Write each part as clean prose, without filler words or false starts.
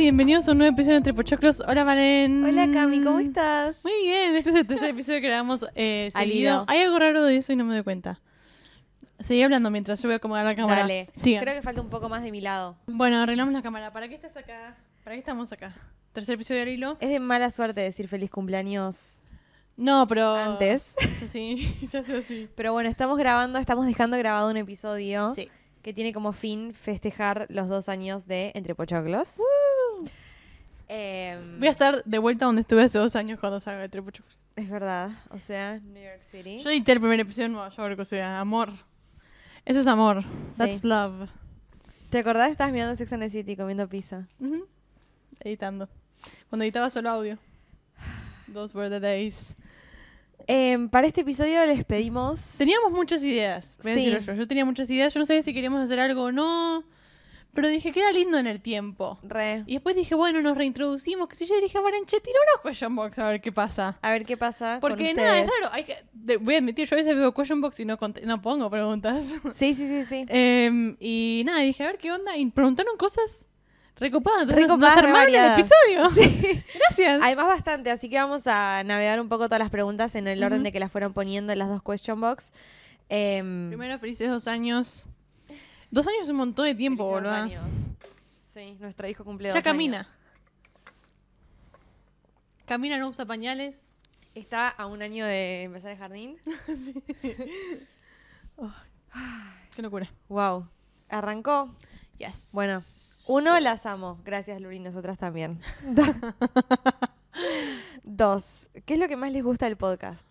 bienvenidos a un nuevo episodio de Entre Pochoclos. Hola, Valen. Hola, Cami, ¿cómo estás? Muy bien, este es el tercer episodio que grabamos seguido. hilo. Hay algo raro de eso y no me doy cuenta. Seguí hablando mientras yo voy a acomodar la cámara. Dale. Sigan. Creo que falta un poco más de mi lado. Bueno, arreglamos la cámara. ¿Para qué estás acá? ¿Para qué estamos acá? Tercer episodio de hilo. Es de mala suerte decir feliz cumpleaños No, pero... antes. Sí, ya sé así. Pero bueno, estamos dejando grabado un episodio Sí. que tiene como fin festejar los 2 años de Entre Pochoclos. Voy a estar de vuelta donde estuve hace 2 años cuando salga Entre Pochoclos. Es verdad, o sea, New York City. Yo edité el primer episodio en Nueva York, o sea, amor. Eso es amor. That's Sí. love. ¿Te acordás? Estabas mirando Sex and the City comiendo pizza. Ujú. Editando. Cuando editaba solo audio. Those were the days. Para este episodio les pedimos... Teníamos muchas ideas, voy a Sí. decirlo yo. Yo tenía muchas ideas, yo no sabía si queríamos hacer algo o no. Pero dije que era lindo en el tiempo. Re. Y después dije, bueno, nos reintroducimos, qué sé yo. Y dije, Valenche, tira una question box a ver qué pasa. A ver qué pasa Porque con nada, es ustedes. raro. Voy a admitir, yo a veces veo question box y no pongo preguntas. Sí. Y nada, dije, a ver qué onda. Y preguntaron cosas recopadas. Recopadas, Nos armaron el variadas. episodio. Gracias. Además bastante, así que vamos a navegar un poco todas las preguntas en el orden Ujú. de que las fueron poniendo en las 2 question box. Primero, felices 2 años. 2 años es un montón de tiempo, Felices 2 boludo. años. Sí, nuestro hijo cumple 2 Ya años. camina. Camina, no usa pañales. Está a 1 año de empezar el jardín. Qué locura. Wow. Arrancó. Yes. Bueno, 1, las amo. Gracias, Luri, nosotras también. 2, ¿qué es lo que más les gusta del podcast?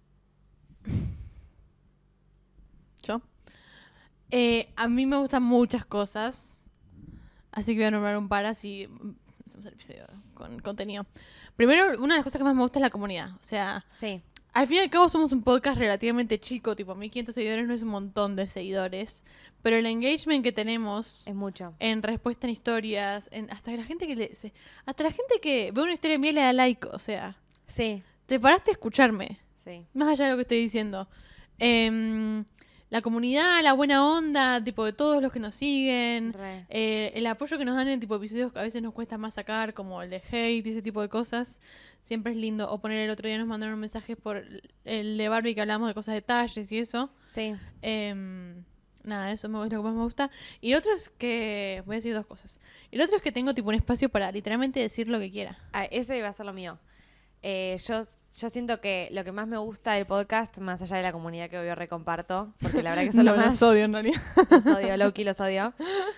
¿Yo? A mí me gustan muchas cosas. Así que voy a nombrar un par así hacemos el episodio con contenido. Primero, una de las cosas que más me gusta es la comunidad. O sea, Sí. al fin y al cabo somos un podcast relativamente chico, tipo 1500 seguidores no es un montón de seguidores, pero el engagement que tenemos Es mucho. en respuesta en historias, hasta la gente hasta la gente que ve una historia mía le da like, o sea, Sí, te paraste a escucharme, sí. más allá de lo que estoy diciendo. La comunidad, la buena onda, tipo de todos los que nos siguen, Re. el apoyo que nos dan en tipo de episodios que a veces nos cuesta más sacar, como el de hate y ese tipo de cosas, siempre es lindo. O poner el otro día nos mandaron mensajes por el de Barbie que hablamos de cosas de talles y eso. Sí. Nada, eso es lo que más me gusta. Y lo otro es que, voy a decir 2 cosas. Y lo otro es que tengo tipo un espacio para literalmente decir lo que quiera. Ah, ese iba a ser lo mío. Yo siento que lo que más me gusta del podcast, más allá de la comunidad que obvio recomparto, porque la verdad que son No, lo más... los odio en realidad. Los odio, Loki, los odio.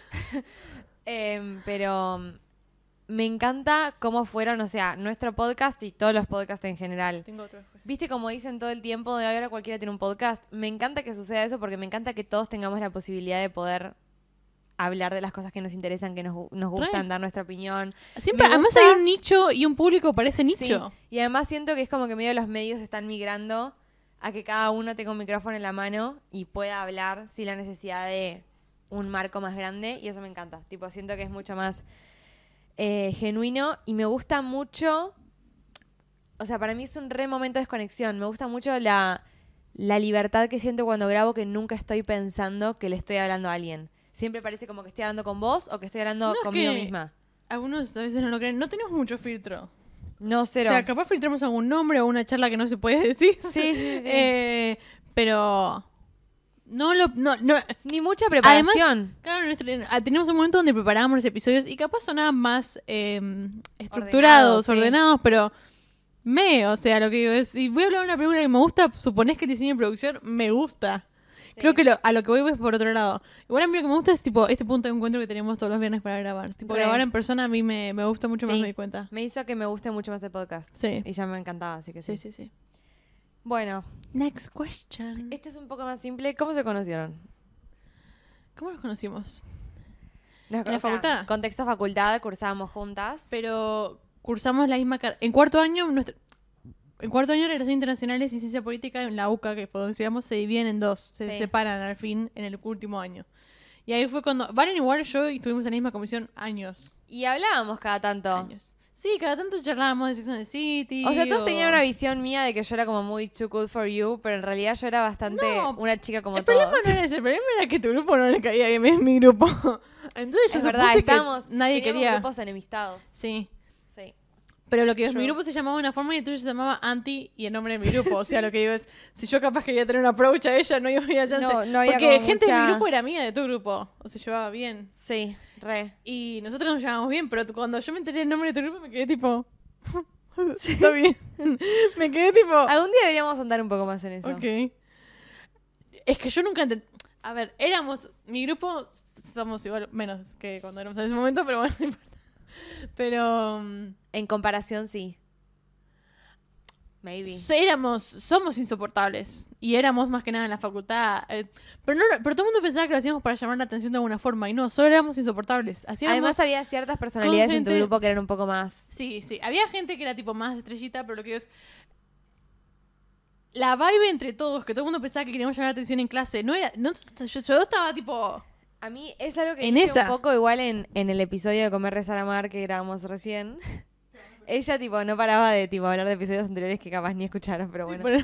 Pero me encanta cómo fueron, o sea, nuestro podcast y todos los podcasts en general. Tengo otro después. ¿Viste como dicen todo el tiempo de ahora cualquiera tiene un podcast? Me encanta que suceda eso porque me encanta que todos tengamos la posibilidad de poder hablar de las cosas que nos interesan, que nos gustan, dar nuestra opinión. Siempre, Me además gusta- hay un nicho y un público para ese nicho. Sí, y además siento que es como que medio los medios están migrando a que cada uno tenga un micrófono en la mano y pueda hablar sin la necesidad de un marco más grande, y eso me encanta. Tipo, siento que es mucho más genuino y me gusta mucho, o sea, para mí es un re momento de desconexión. Me gusta mucho la libertad que siento cuando grabo, que nunca estoy pensando que le estoy hablando a alguien. Siempre parece como que estoy hablando con vos o que estoy hablando No, es conmigo que- misma. Algunos a veces no lo creen. No tenemos mucho filtro. No, cero. O sea, capaz filtramos algún nombre o una charla que no se puede decir. Sí. Pero no. Ni mucha preparación. Claro, tenemos un momento donde preparábamos los episodios y capaz sonaban más estructurados, ordenados, sí. pero o sea, lo que digo es, si voy a hablar de una película que me gusta, suponés que el diseño de producción me gusta. Sí. Creo que a lo que voy es por otro lado. Igual a mí lo que me gusta es tipo este punto de encuentro que tenemos todos los viernes para grabar. Tipo, Re. grabar en persona a mí me gusta mucho más, Sí. me di cuenta. Me hizo que me guste mucho más el podcast. Sí. Y ya me encantaba, así que sí. Sí. Bueno, Next question. este es un poco más simple. ¿Cómo se conocieron? ¿Cómo nos conocimos? ¿En la facultad? Contexto facultad, cursábamos juntas. Pero cursamos la misma carrera. En cuarto año, en cuarto año de Relaciones Internacionales y Ciencia Política en la UCA, que fue donde estudiamos, se dividen en 2. Se Sí. separan al fin en el último año. Y ahí fue cuando Valen igual yo estuvimos en la misma comisión años. Y hablábamos cada tanto. Años. Sí, cada tanto charlábamos de Sex and the City. O sea, todos tenían una visión mía de que yo era como muy too cool for you, pero en realidad yo era bastante No, una chica como el todos. problema no era ese, el problema era que tu grupo no le caía bien en mi grupo. Entonces yo Es verdad, supuse que estábamos, nadie teníamos quería. grupos enemistados. Sí. Sí. Pero lo que es, mi Yo- grupo se llamaba de una forma y entonces se llamaba Anti y el nombre de mi grupo. O sea, lo que digo es, si yo capaz quería tener un approach a ella, no había chance. No había Porque como gente de mi mucha- grupo era amiga de tu grupo. O se llevaba bien. Sí, re. Y nosotros nos llevábamos bien, pero cuando yo me enteré del nombre de tu grupo me quedé tipo... Está bien. Me quedé tipo... Algún día deberíamos andar un poco más en eso. Ok. Es que yo nunca entendí... A ver, éramos... Mi grupo somos igual menos que cuando éramos en ese momento, pero bueno, no importa. Pero... En comparación, sí. Maybe. somos insoportables. Y éramos más que nada en la facultad. Pero todo el mundo pensaba que lo hacíamos para llamar la atención de alguna forma. Y no, solo éramos insoportables. Hacíamos... Además había ciertas personalidades en tu gente- grupo que eran un poco más... Sí, sí. Había gente que era tipo más estrellita, pero lo que es... La vibe entre todos, que todo el mundo pensaba que queríamos llamar la atención en clase, no era... No, yo estaba tipo... A mí es algo que En dije esa. un poco igual en el episodio de Comer, Rezar, Amar que grabamos recién. Ella tipo no paraba de tipo hablar de episodios anteriores que capaz ni escucharon, pero sí, bueno.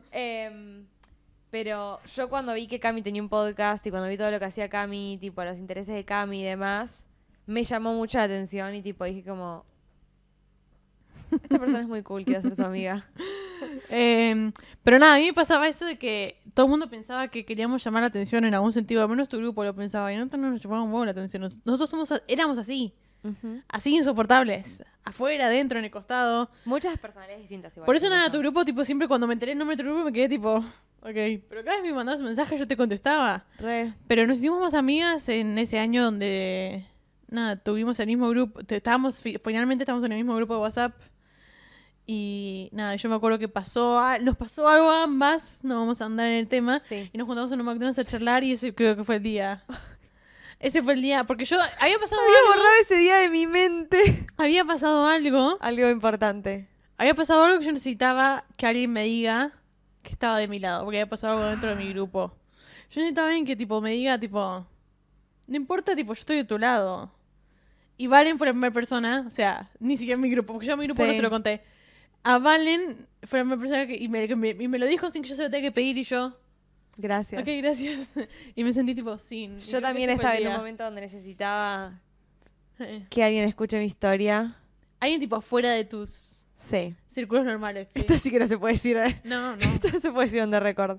Pero yo cuando vi que Cami tenía un podcast y cuando vi todo lo que hacía Cami, tipo los intereses de Cami y demás, me llamó mucho la atención y tipo dije como... Esta persona es muy cool, quiero ser su amiga. Pero nada, a mí me pasaba eso de que todo el mundo pensaba que queríamos llamar la atención en algún sentido, al menos tu grupo lo pensaba, y nosotros no nos llamábamos un huevo la atención. Nosotros éramos así, así insoportables, afuera, adentro, en el costado. Muchas personalidades distintas igual. Por eso siento nada, yo. tu grupo, tipo, siempre cuando me enteré el nombre de tu grupo me quedé tipo, ok, pero cada vez me mandabas un mensaje yo te contestaba. Re. Pero nos hicimos más amigas en ese año donde, nada, tuvimos el mismo grupo, finalmente estábamos en el mismo grupo de WhatsApp. Y nada, yo me acuerdo que nos pasó algo a ambas, no vamos a andar en el tema, Sí. y nos juntamos en un McDonald's a charlar y ese creo que fue el día. Ese fue el día, porque yo había pasado Había algo, borrado ese día de mi mente. había pasado algo, Algo importante. había pasado algo que yo necesitaba que alguien me diga que estaba de mi lado, porque había pasado algo dentro de mi grupo. Yo necesitaba alguien que tipo me diga tipo, no importa, tipo, yo estoy de tu lado. Y Valen fue la primera persona, o sea, ni siquiera en mi grupo, porque yo a mi grupo Sí. no se lo conté. A Valen fue la primera persona y me lo dijo sin que yo se lo tenga que pedir y yo, Gracias. ok, gracias. Y me sentí tipo, sin. Yo también estaba en un momento donde necesitaba que alguien escuche mi historia. Alguien tipo afuera de tus Sí. círculos normales. Sí. Esto sí que no se puede decir, ¿eh? No, no. Esto no se puede decir on the record.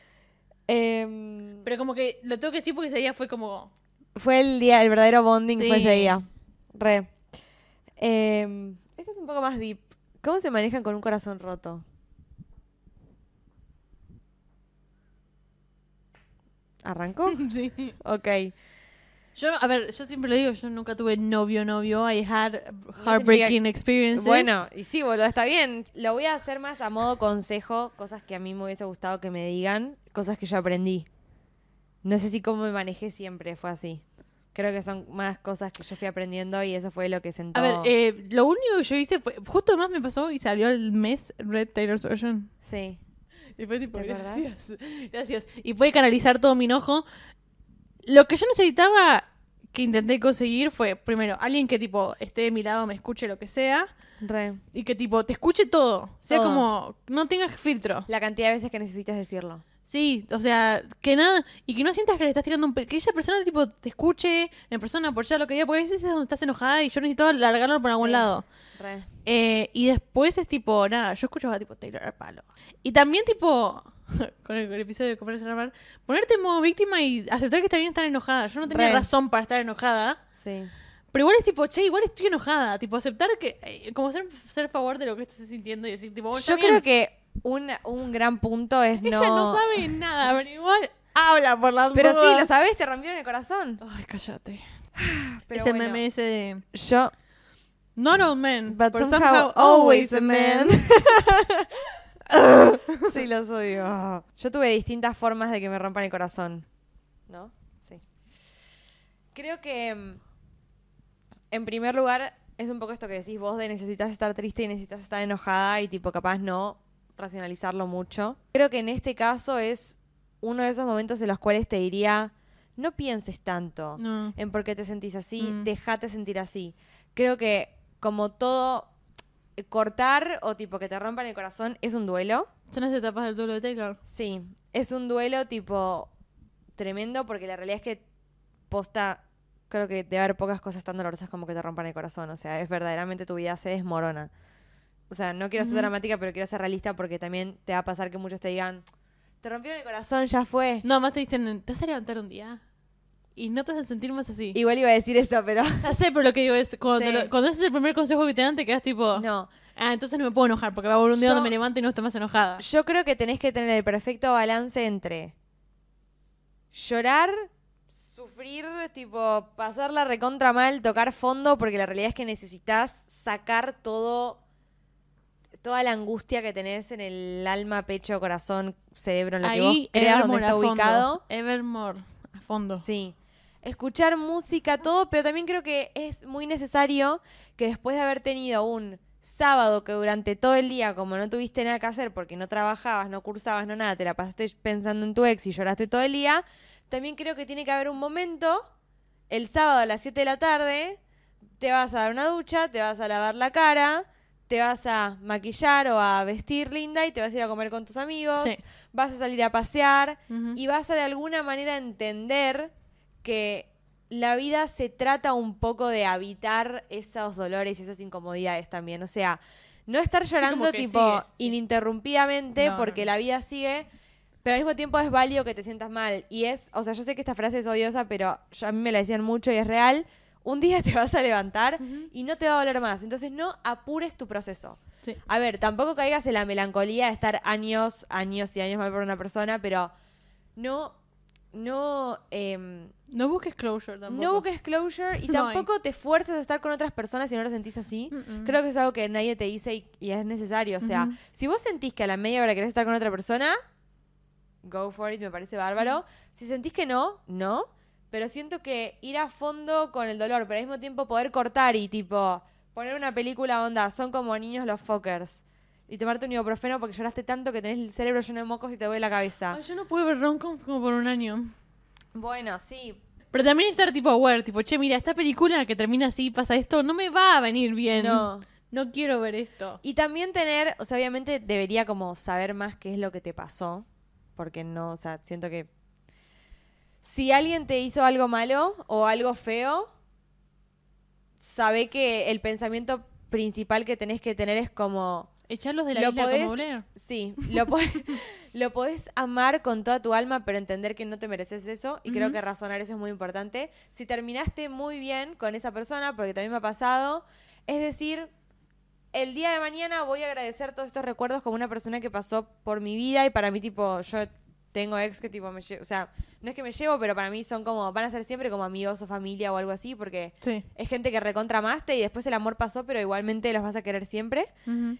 Pero como que lo tengo que decir porque ese día fue como... Fue el día, el verdadero bonding Sí. fue ese día. Re. Este es un poco más deep. ¿Cómo se manejan con un corazón roto? ¿Arrancó? Sí. Ok. Yo, a ver, yo siempre lo digo, yo nunca tuve novio. I had heartbreaking experiences. Bueno, y sí, boludo, está bien. Lo voy a hacer más a modo consejo, cosas que a mí me hubiese gustado que me digan, cosas que yo aprendí. No sé si cómo me manejé siempre fue así. Creo que son más cosas que yo fui aprendiendo y eso fue lo que sentó. A ver, lo único que yo hice fue, justo además me pasó y salió el mes Red Taylor's Version. Sí. Y fue tipo, ¿Te acordás? gracias, gracias. Y pude canalizar todo mi enojo. Lo que yo necesitaba, que intenté conseguir, fue, primero, alguien que tipo esté de mi lado, me escuche lo que sea. Re. Y que tipo te escuche todo. Sea Todo. como, no tengas filtro. La cantidad de veces que necesitas decirlo. Sí, o sea, que nada, y que no sientas que le estás tirando que esa persona tipo te escuche en persona por ya lo que diga, porque a veces es donde estás enojada y yo necesito largarlo por algún Sí. lado. Re. Y después es tipo, nada, yo escuchaba tipo Taylor al palo. Y también tipo, con el episodio de Comer, Rezar, Amar, ponerte en modo víctima y aceptar que está bien estar enojada. Yo no tenía Re. razón para estar enojada. Sí. Pero igual es tipo, che, igual estoy enojada. Tipo, aceptar que, como ser a favor de lo que estás sintiendo y decir, tipo, bueno, está Yo bien. creo que un gran punto es Ella no sabe nada, pero igual habla por las Pero sí, dudas. lo sabes, te rompieron el corazón. Ay, cállate. Pero Ese bueno, meme ese de Yo, Not all men, but but somehow always a man. Sí, los odio. Yo tuve distintas formas de que me rompan el corazón. ¿No? Sí. Creo que, en primer lugar, es un poco esto que decís vos de necesitas estar triste y necesitas estar enojada y tipo capaz no racionalizarlo mucho. Creo que en este caso es uno de esos momentos en los cuales te diría, no pienses tanto No. en por qué te sentís así, Mm. déjate sentir así. Creo que como todo, cortar o tipo que te rompan el corazón es un duelo. Son las etapas del duelo de Taylor. Sí, es un duelo tipo tremendo porque la realidad es que posta, creo que debe haber pocas cosas tan dolorosas como que te rompan el corazón. O sea, es verdaderamente tu vida se desmorona. O sea, no quiero ser dramática, pero quiero ser realista porque también te va a pasar que muchos te digan, te rompieron el corazón, ya fue. No, más te dicen, ¿te vas a levantar un día? Y no te vas a sentir más así. Igual iba a decir eso, pero... Ya sé, pero lo que digo es, cuando, Sí. cuando ese es el primer consejo que te dan, te quedas tipo... No, entonces no me puedo enojar, porque va a haber un día Yo- donde me levanto y no esté más enojada. yo creo que tenés que tener el perfecto balance entre llorar, sufrir, tipo, pasarla recontra mal, tocar fondo, porque la realidad es que necesitas sacar toda la angustia que tenés en el alma, pecho, corazón, cerebro, en lo que vos Ahí, creas donde Evermore está a fondo. ubicado. Evermore a fondo. Sí. Escuchar música, todo, pero también creo que es muy necesario que después de haber tenido un sábado que durante todo el día, como no tuviste nada que hacer porque no trabajabas, no cursabas, no nada, te la pasaste pensando en tu ex y lloraste todo el día, también creo que tiene que haber un momento, el sábado a las 7 de la tarde, te vas a dar una ducha, te vas a lavar la cara, te vas a maquillar o a vestir linda y te vas a ir a comer con tus amigos, Sí. vas a salir a pasear Ujú. y vas a de alguna manera entender que la vida se trata un poco de habitar esos dolores y esas incomodidades también. O sea, no estar llorando como que tipo sigue, sí. ininterrumpidamente No, porque no, no. la vida sigue, pero al mismo tiempo es válido que te sientas mal. Y es, o sea, yo sé que esta frase es odiosa, pero a mí me la decían mucho y es real. Un día te vas a levantar y no te va a doler más. Entonces no apures tu proceso. Sí. A ver, tampoco caigas en la melancolía de estar años y años mal por una persona, pero no No busques closure tampoco. no busques closure y No hay. tampoco te fuerces a estar con otras personas si no lo sentís así. Creo que es algo que nadie te dice y es necesario. O sea, Ujú. si vos sentís que a la media hora querés estar con otra persona, go for it, me parece bárbaro. Si sentís que no, no. Pero siento que ir a fondo con el dolor, pero al mismo tiempo poder cortar y tipo poner una película onda, son como niños los fuckers. Y tomarte un ibuprofeno porque lloraste tanto que tenés el cerebro lleno de mocos y te duele la cabeza. Ay, yo no pude ver rom-coms como por un año. Bueno, sí. Pero también estar tipo aware, tipo, che, mira, esta película que termina así, pasa esto, no me va a venir bien. No. No quiero ver esto. Y también tener, o sea, obviamente debería como saber más qué es lo que te pasó. Porque no, o sea, siento que si alguien te hizo algo malo o algo feo, sabe que el pensamiento principal que tenés que tener es como... Echarlos de la Lo isla podés- como Blair. Sí, lo podés amar con toda tu alma, pero entender que no te mereces eso. Y creo Ujú. que razonar eso es muy importante. Si terminaste muy bien con esa persona, porque también me ha pasado, es decir, el día de mañana voy a agradecer todos estos recuerdos como una persona que pasó por mi vida y para mí, tipo, yo tengo ex que tipo o sea, no es que me llevo, pero para mí son como, van a ser siempre como amigos o familia o algo así, porque Sí. es gente que recontra amaste y después el amor pasó, pero igualmente los vas a querer siempre. Ujú.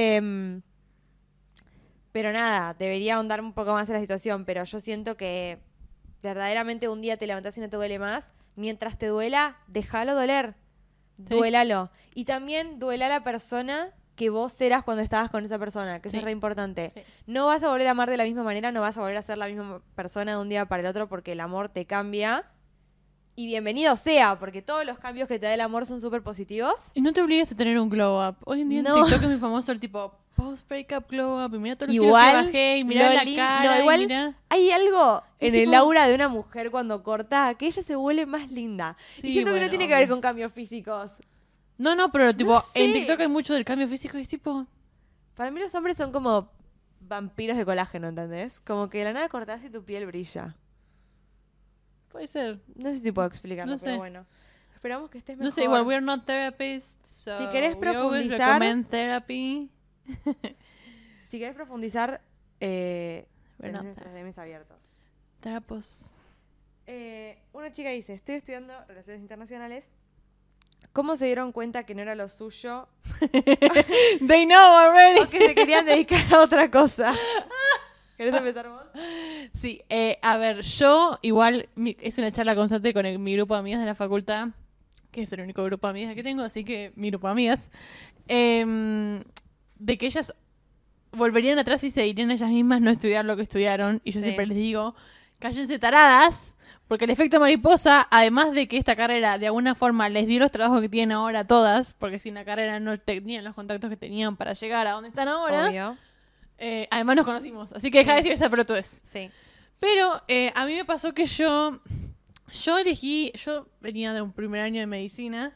Pero nada, debería ahondar un poco más en la situación, pero yo siento que verdaderamente un día te levantás y no te duele más. Mientras te duela, déjalo doler. Sí. Duélalo. Y también duela a la persona que vos eras cuando estabas con esa persona, que eso Sí. es re importante. Sí. No vas a volver a amar de la misma manera, no vas a volver a ser la misma persona de un día para el otro porque el amor te cambia. Y bienvenido sea, porque todos los cambios que te da el amor son súper positivos. Y no te obligues a tener un glow up. Hoy en día No. en TikTok es muy famoso el tipo post-breakup glow up. Y mira todo lo Igual, que bajé. Y mira lo la lin- cara. no, y igual mirá. hay algo Es en el tipo- aura de una mujer cuando corta que ella se vuelve más linda. Sí, y siento que bueno, no tiene que ver obvio. con cambios físicos. No, pero tipo, sé. en TikTok hay mucho del cambio físico y es tipo... Para mí los hombres son como vampiros de colágeno, ¿entendés? Como que de la nada cortás y tu piel brilla. Puede ser. No sé si puedo explicarlo, No sé. pero bueno. Esperamos que estés mejor. No sé, igual we're not therapists, so Si querés we always profundizar- recommend therapy. Si querés profundizar, tenés not nuestros DMs abiertos. Terapos. Una chica dice, estoy estudiando Relaciones Internacionales. ¿Cómo se dieron cuenta que no era lo suyo They know already. o que se querían dedicar a otra cosa? ¿Querés empezar vos? Sí, a ver, yo igual es una charla constante con mi grupo de amigas de la facultad, que es el único grupo de amigas que tengo, así que mi grupo de amigas, de que ellas volverían atrás y se dirían ellas mismas no estudiar lo que estudiaron. Y yo Sí. siempre les digo cállense taradas, porque el efecto mariposa, además de que esta carrera de alguna forma les dio los trabajos que tienen ahora a todas, porque sin la carrera no tenían los contactos que tenían para llegar a donde están ahora, Obvio. además nos conocimos, así que deja de decir esa pelotudez. Sí. Pero a mí me pasó que yo venía de un primer año de medicina,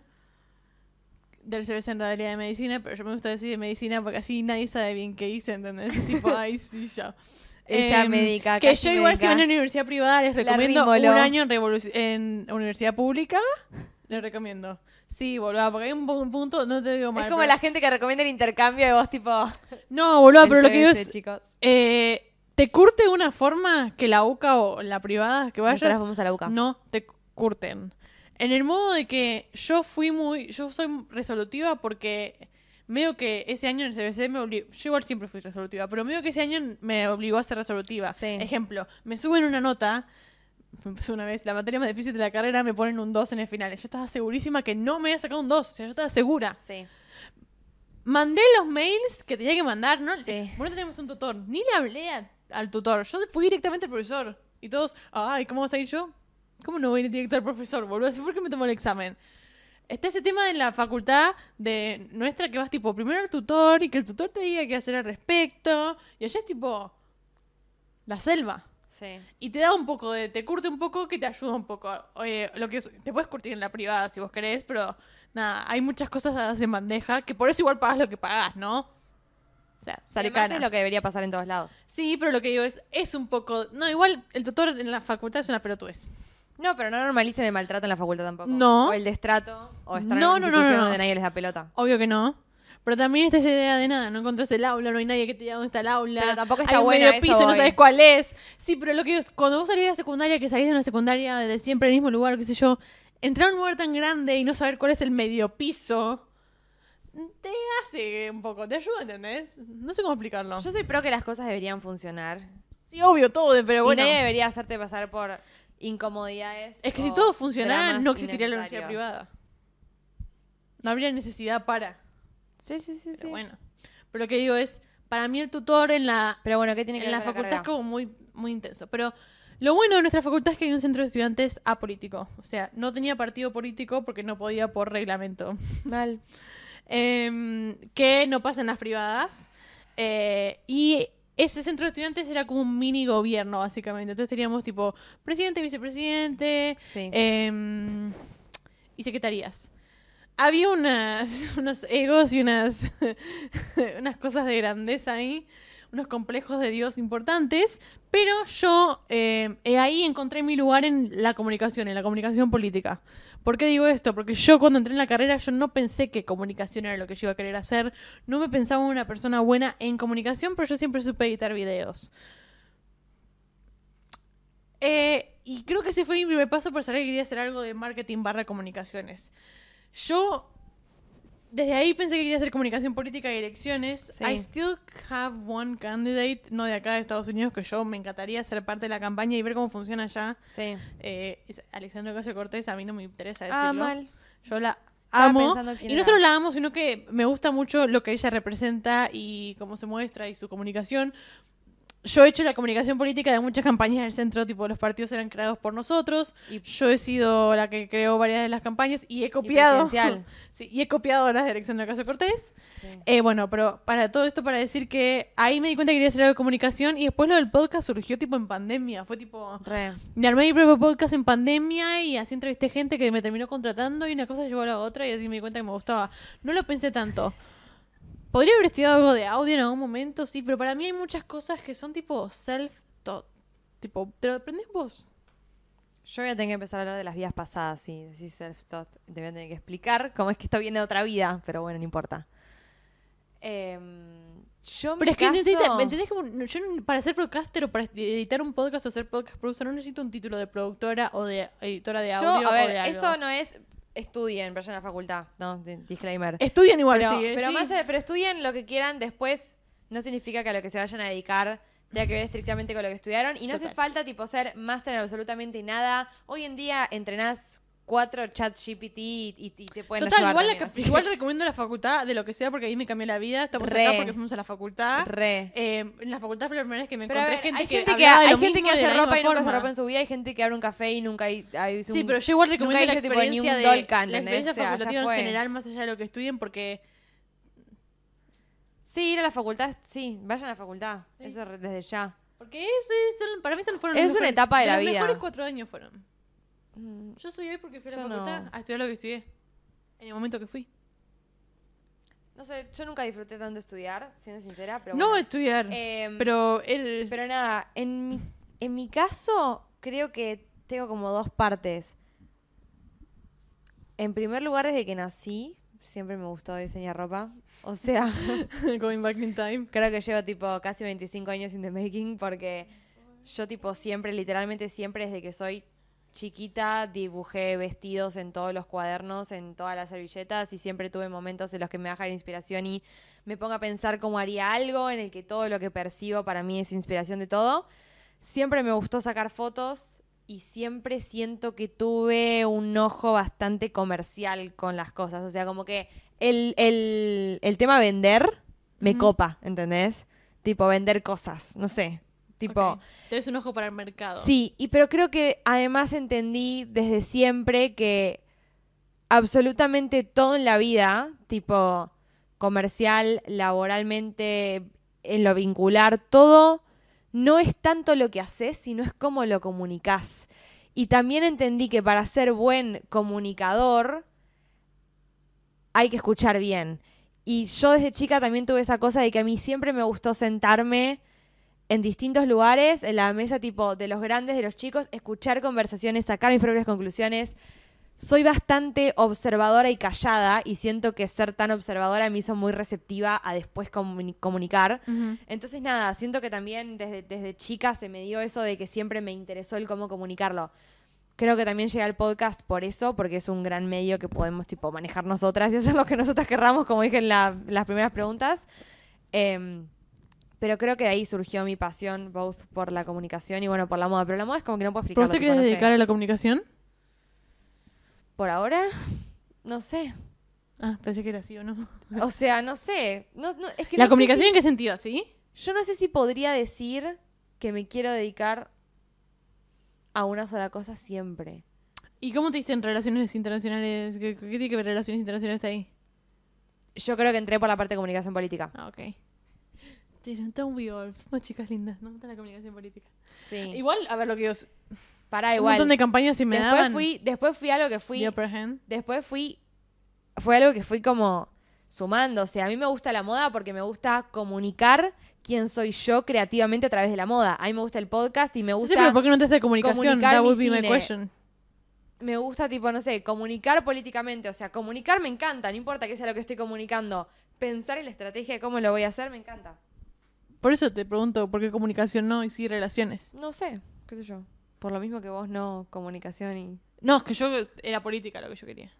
del CBC en realidad de medicina, pero yo me gusta decir de medicina porque así nadie sabe bien qué hice, ¿entendés? Tipo, ay, sí, yo. Ella médica, que casi yo igual médica. si van a una universidad privada les La recomiendo un rímolo. año en universidad pública, les recomiendo. Sí, boludo, porque hay un punto, no te digo mal. Es como pero- la gente que recomienda el intercambio de vos, tipo... No, boludo, pero el lo que digo CBC, es, chicos. te curte de una forma que la UCA o la privada que vayas, Nosotras vamos a la UCA. no te curten. En el modo de que yo soy resolutiva porque medio que ese año en el CBC me obligó, yo igual siempre fui resolutiva, pero medio que ese año me obligó a ser resolutiva. Sí. Ejemplo, me suben una nota, me pasó una vez, la materia más difícil de la carrera me ponen un 2 en el final. Yo estaba segurísima que no me había sacado un 2, o sea, yo estaba segura. Sí. Mandé los mails que tenía que mandar, ¿no? Sí. Bueno, tenemos un tutor. Ni le hablé al tutor. Yo fui directamente al profesor. Y todos, ay, ¿cómo vas a ir yo? ¿Cómo no voy a ir directo al profesor, boludo? Así fue que me tomó el examen. Está ese tema en la facultad de nuestra que vas tipo primero al tutor y que el tutor te diga qué hacer al respecto. Y allá es tipo la selva. Sí. Y te da un poco te curte un poco que te ayuda un poco. Oye, te puedes curtir en la privada si vos querés, pero nada, hay muchas cosas dadas en bandeja que por eso igual pagas lo que pagas, ¿no? O sea, sale Además cara. es lo que debería pasar en todos lados. Sí, pero lo que digo es un poco... No, igual el tutor en la facultad es una pelotudez. No, pero no normalicen el maltrato en la facultad tampoco. No. O el destrato, o estar No, en no, una no, institución no. donde nadie les da pelota. Obvio que no. Pero también está esa idea de nada, no encontrás el aula, no hay nadie que te diga dónde está el aula. Pero tampoco está hay un bueno medio eso piso, no hoy. sabes cuál es. Sí, pero lo que digo es, cuando vos salís de la secundaria, que salís de una secundaria de siempre en el mismo lugar, qué sé yo, entrar a un lugar tan grande y no saber cuál es el medio piso, te hace un poco, te ayuda, ¿entendés? No sé cómo explicarlo. Yo soy pro que las cosas deberían funcionar. Sí, obvio, todo, pero bueno. Y nadie debería hacerte pasar por incomodidades. Es que si o todo funcionara, dramas no existiría la universidad innecesarios. privada. No habría necesidad para. Sí, sí, sí. Pero sí. bueno. Pero lo que digo es, para mí el tutor en la Pero bueno, ¿qué tiene que en ver la con facultad es carrera? como muy, muy intenso. Pero lo bueno de nuestra facultad es que hay un centro de estudiantes apolítico. O sea, no tenía partido político porque no podía por reglamento. Mal. Que no pasa en las privadas. Y ese centro de estudiantes era como un mini gobierno, básicamente. Entonces teníamos tipo presidente, vicepresidente Sí. y secretarías. Había unos egos y unas cosas de grandeza ahí, unos complejos de Dios importantes, pero yo ahí encontré mi lugar en la comunicación política. ¿Por qué digo esto? Porque yo cuando entré en la carrera yo no pensé que comunicación era lo que yo iba a querer hacer, no me pensaba una persona buena en comunicación, pero yo siempre supe editar videos. Y creo que ese fue mi primer paso por saber que quería hacer algo de marketing / comunicaciones. Yo desde ahí pensé que quería hacer comunicación política y elecciones. Sí. I still have one candidate, no de acá de Estados Unidos, que yo me encantaría ser parte de la campaña y ver cómo funciona allá. Sí. Es Alexandra Ocasio-Cortez, a mí no me interesa Ah, decirlo. mal. Yo la Estaba amo. pensando quién Y no era. solo la amo, sino que me gusta mucho lo que ella representa y cómo se muestra y su comunicación. Yo he hecho la comunicación política de muchas campañas del centro, tipo los partidos eran creados por nosotros. Y- Yo he sido la que creó varias de las campañas y he copiado. presidencial. Sí, y he copiado las de Alexandra Ocasio-Cortez. Sí. Bueno, pero para todo esto, para decir que ahí me di cuenta que quería hacer algo de comunicación y después lo del podcast surgió tipo en pandemia. Fue tipo... Re. Me armé mi propio podcast en pandemia y así entrevisté gente que me terminó contratando y una cosa llevó a la otra y así me di cuenta que me gustaba. No lo pensé tanto. Podría haber estudiado algo de audio en algún momento, sí, pero para mí hay muchas cosas que son tipo self-taught. Tipo, ¿te lo aprendés vos? Yo voy a tener que empezar a hablar de las vidas pasadas, sí, decís self-taught. Te voy a tener que explicar cómo es que esto viene de otra vida, pero bueno, no importa. Yo en Pero mi es que caso- ¿me entendés? Yo para ser podcaster o para editar un podcast o ser podcast producer no necesito un título de productora o de editora de audio Yo, a ver, o de algo. esto no es estudien, vayan a la facultad, no, disclaimer. Estudian igual, pero, sí. pero, sí. pero estudien lo que quieran después, no significa que a lo que se vayan a dedicar tenga que ver estrictamente con lo que estudiaron. Y no hace Total. falta tipo ser máster en absolutamente nada. Hoy en día entrenás 4 chat GPT y te pueden Total, ayudar igual, también, así igual que- recomiendo la facultad de lo que sea porque ahí me cambió la vida. Estamos Re. acá porque fuimos a la facultad. Re. En la facultad fue la primera vez que me Pero a encontré ver, gente hay que gente que, hablaba de hay lo gente mismo que de hace la ropa y misma nunca hace forma. ropa en su vida, hay gente que abre un café y nunca hizo Sí, un- pero yo igual nunca recomiendo la hizo, tipo, ni un experiencia de Dolca, la ¿entendés? experiencia O sea, ya facultativa en fue. general, más allá de lo que estudien, porque Sí, ir a la facultad, sí, vayan a la facultad, Sí. eso desde ya. porque para mí fueron Es los una mejores- etapa de la los vida. mejores 4 años fueron. Mm, Yo soy hoy porque fui a Yo la facultad no. a estudiar lo que estudié. En el momento que fui. No sé, yo nunca disfruté tanto estudiar, siendo sincera, pero No bueno. estudiar, pero él... Pero nada, en mi caso, creo que tengo como dos partes. En primer lugar, desde que nací, siempre me gustó diseñar ropa. O sea, Going back in time. creo que llevo tipo casi 25 años in the making porque yo tipo siempre, literalmente siempre desde que soy chiquita dibujé vestidos en todos los cuadernos, en todas las servilletas y siempre tuve momentos en los que me baja la inspiración y me pongo a pensar cómo haría algo en el que todo lo que percibo para mí es inspiración de todo. Siempre me gustó sacar fotos y siempre siento que tuve un ojo bastante comercial con las cosas. O sea, como que el tema vender me Ujú. copa, ¿entendés? Tipo, vender cosas, no sé. Tipo, Ok. Tienes un ojo para el mercado. sí, pero creo que además entendí desde siempre que absolutamente todo en la vida, tipo comercial, laboralmente, en lo vincular, todo no es tanto lo que haces, sino es cómo lo comunicas. Y también entendí que para ser buen comunicador hay que escuchar bien. Y yo desde chica también tuve esa cosa de que a mí siempre me gustó sentarme en distintos lugares, en la mesa tipo de los grandes, de los chicos, escuchar conversaciones, sacar mis propias conclusiones. Soy bastante observadora y callada y siento que ser tan observadora me hizo muy receptiva a después comunicar. Ujú. Entonces nada, siento que también desde chica se me dio eso de que siempre me interesó el cómo comunicarlo. Creo que también llegué al podcast por eso, porque es un gran medio que podemos tipo manejar nosotras y hacer lo que nosotras querramos, como dije en las primeras preguntas. Pero creo que de ahí surgió mi pasión, both por la comunicación y bueno, por la moda. Pero la moda es como que no puedo ¿Pero explicarlo. usted tipo, quiere no sé. dedicar a la comunicación? Por ahora, no sé. Ah, pensé que era así o no. O sea, no sé. Es que ¿La no sé comunicación si- en qué sentido? ¿Así? yo no sé si podría decir que me quiero dedicar a una sola cosa siempre. ¿Y cómo te diste en relaciones internacionales? ¿Qué tiene que ver relaciones internacionales ahí? Yo creo que entré por la parte de comunicación política. Ah, ok. Don't we all? Somos chicas lindas, nos gusta la comunicación política. Sí. Igual, a ver lo que yo... Pará, Un igual. montón de campañas y me daban Después fui a lo que fui. the upper hand. Después fue algo que fui como sumando. O sea, a mí me gusta la moda porque me gusta comunicar quién soy yo creativamente a través de la moda. A mí me gusta el podcast y me Sí, gusta, pero ¿por qué no te haces comunicación? comunicar That mi would be my cine. question. me gusta tipo, no sé, comunicar políticamente. O sea, comunicar me encanta, no importa que sea lo que estoy comunicando. Pensar en la estrategia de cómo lo voy a hacer me encanta. Por eso te pregunto, ¿por qué comunicación no y sí relaciones? No sé, qué sé yo. Por lo mismo que vos no, comunicación y... No, es que yo era política lo que yo quería.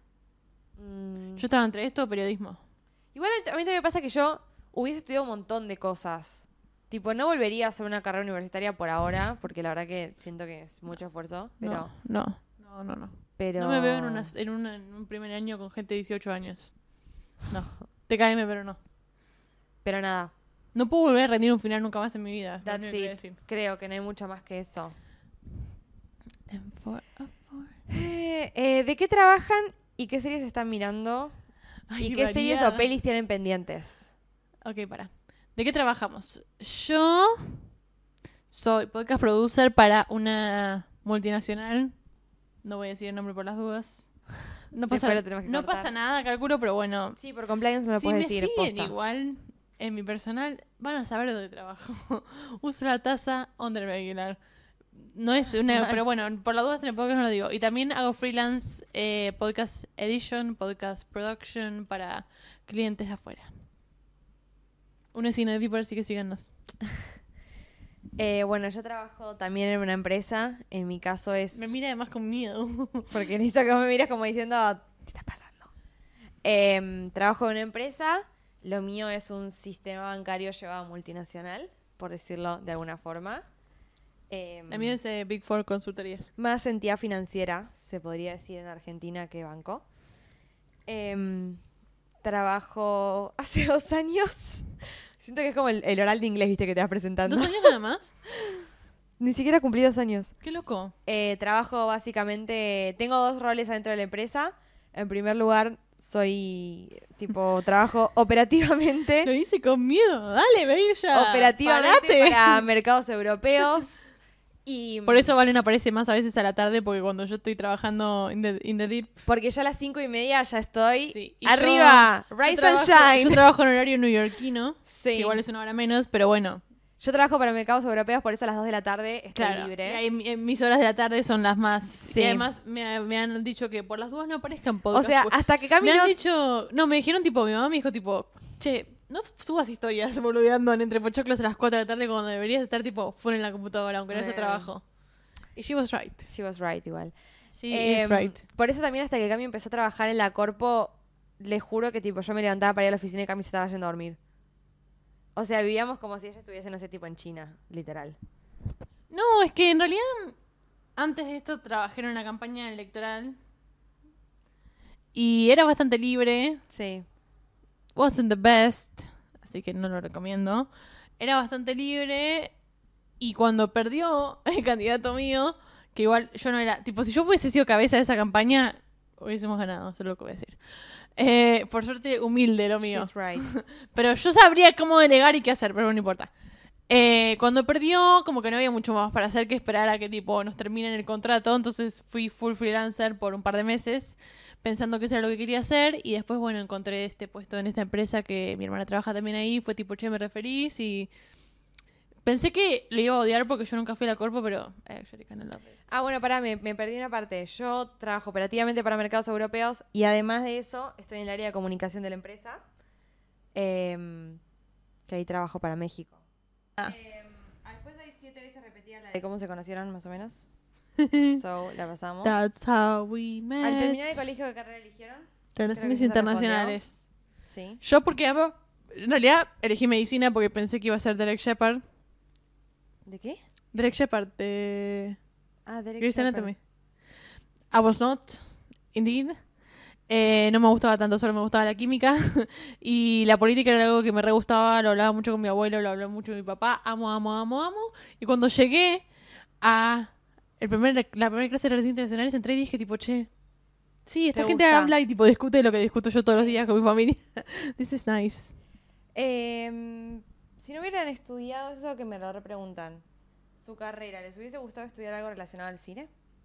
Yo estaba entre esto o periodismo. Igual a mí también me pasa que yo hubiese estudiado un montón de cosas. Tipo, no volvería a hacer una carrera universitaria por ahora, porque la verdad que siento que es mucho esfuerzo. Pero, No. pero... No me veo en un primer año con gente de 18 años. No. TKM, pero no. Pero nada, No puedo volver a rendir un final nunca más en mi vida. es lo that's único que voy a it. decir. Creo que no hay mucho más que eso. And for a four. ¿De qué trabajan y qué series están mirando? Ay, ¿Y qué series variada. o pelis tienen pendientes? Ok, para. ¿De qué trabajamos? Yo soy podcast producer para una multinacional. No voy a decir el nombre por las dudas. No pasa, Después lo tenemos que no cortar. pasa nada, calculo, pero bueno. Sí, por compliance me lo Si puedes me decir. siguen Posta. igual en mi personal, van a saber dónde trabajo. Uso la taza under regular. No es una... Pero bueno, por las dudas en el podcast no lo digo. Y también hago freelance podcast edition, podcast production para clientes de afuera. Un vecino de People, así que síganos. Bueno, yo trabajo también en una empresa. En mi caso es... Me mira además con miedo. Porque necesito que me mires como diciendo, ¿qué está pasando? Trabajo en una empresa. Lo mío es un sistema bancario llevado a multinacional, por decirlo de alguna forma. La mía es Big Four Consultorías. Más entidad financiera, se podría decir en Argentina, que banco. Trabajo hace 2 años. Siento que es como el oral de inglés, viste, que te vas presentando. 2 años nada más. Ni siquiera cumplí 2 años. Qué loco. Trabajo básicamente, tengo 2 roles adentro de la empresa. En primer lugar, trabajo operativamente. Lo hice con miedo. Dale, bella. Operativamente Parate. para mercados europeos. Y Por eso Valen aparece más a veces a la tarde, porque cuando yo estoy trabajando in the deep. porque yo a las 5:30 ya estoy Sí, y arriba. yo Rise trabajo- and shine. Yo trabajo en horario neoyorquino, Sí. que igual es una hora menos, pero bueno. Yo trabajo para mercados europeos, por eso a las 2 de la tarde estoy Claro. libre. Y ahí mis horas de la tarde son las más. Sí. Y además me han dicho que por las dudas no aparezcan O podcasts. sea, hasta que me camino. han dicho. No, me dijeron tipo, mi mamá me dijo tipo, che, no subas historias boludeando en Entre Pochoclos a las 4 de la tarde cuando deberías estar tipo full en la computadora, aunque no haya Bueno. trabajo. Y she was right. She was right, igual. She is right. Por eso también hasta que Cami empezó a trabajar en la corpo, le juro que tipo yo me levantaba para ir a la oficina y Cami se estaba yendo a dormir. O sea, vivíamos como si ella estuviese, no sé, tipo en China, literal. No, es que en realidad antes de esto trabajé en una campaña electoral y era bastante libre. Sí. Wasn't the best, así que no lo recomiendo. Era bastante libre y cuando perdió el candidato mío, que igual yo no era... Tipo, si yo hubiese sido cabeza de esa campaña, hubiésemos ganado, eso es lo que voy a decir. Por suerte, humilde lo mío. She's right. Pero yo sabría cómo delegar y qué hacer, pero no importa. Cuando perdió, como que no había mucho más para hacer que esperar a que tipo nos terminen el contrato. Entonces fui full freelancer por un par de meses, pensando que eso era lo que quería hacer. Y después, bueno, encontré este puesto en esta empresa que mi hermana trabaja también ahí. Fue tipo, che, me referís. Y pensé que le iba a odiar porque yo nunca fui a la corpo, pero actually kinda love it. Ah, bueno, pará, me perdí una parte. Yo trabajo operativamente para mercados europeos y además de eso estoy en el área de comunicación de la empresa, que ahí trabajo para México. Ah. Después hay 7 veces repetida la de cómo se conocieron, más o menos. So, la pasamos. That's how we met. Al terminar el colegio, ¿qué carrera eligieron? Relaciones creo que ya se internacionales. Sí. Yo porque amo... En realidad elegí medicina porque pensé que iba a ser Derek Shepard. ¿De qué? Derek Shepard de Derek Grey's Shepherd. Anatomy. I was not, indeed. No me gustaba tanto, solo me gustaba la química. Y la política era algo que me re gustaba. Lo hablaba mucho con mi abuelo, lo hablaba mucho con mi papá. Amo, amo, amo, amo. Y cuando llegué a la primera clase de relaciones internacionales, entré y dije tipo, che, sí, esta ¿Te gente gusta? habla y tipo discute lo que discuto yo todos los días con mi familia. This is nice. Si no hubieran estudiado eso que me lo repreguntan, su carrera, ¿les hubiese gustado estudiar algo relacionado al cine?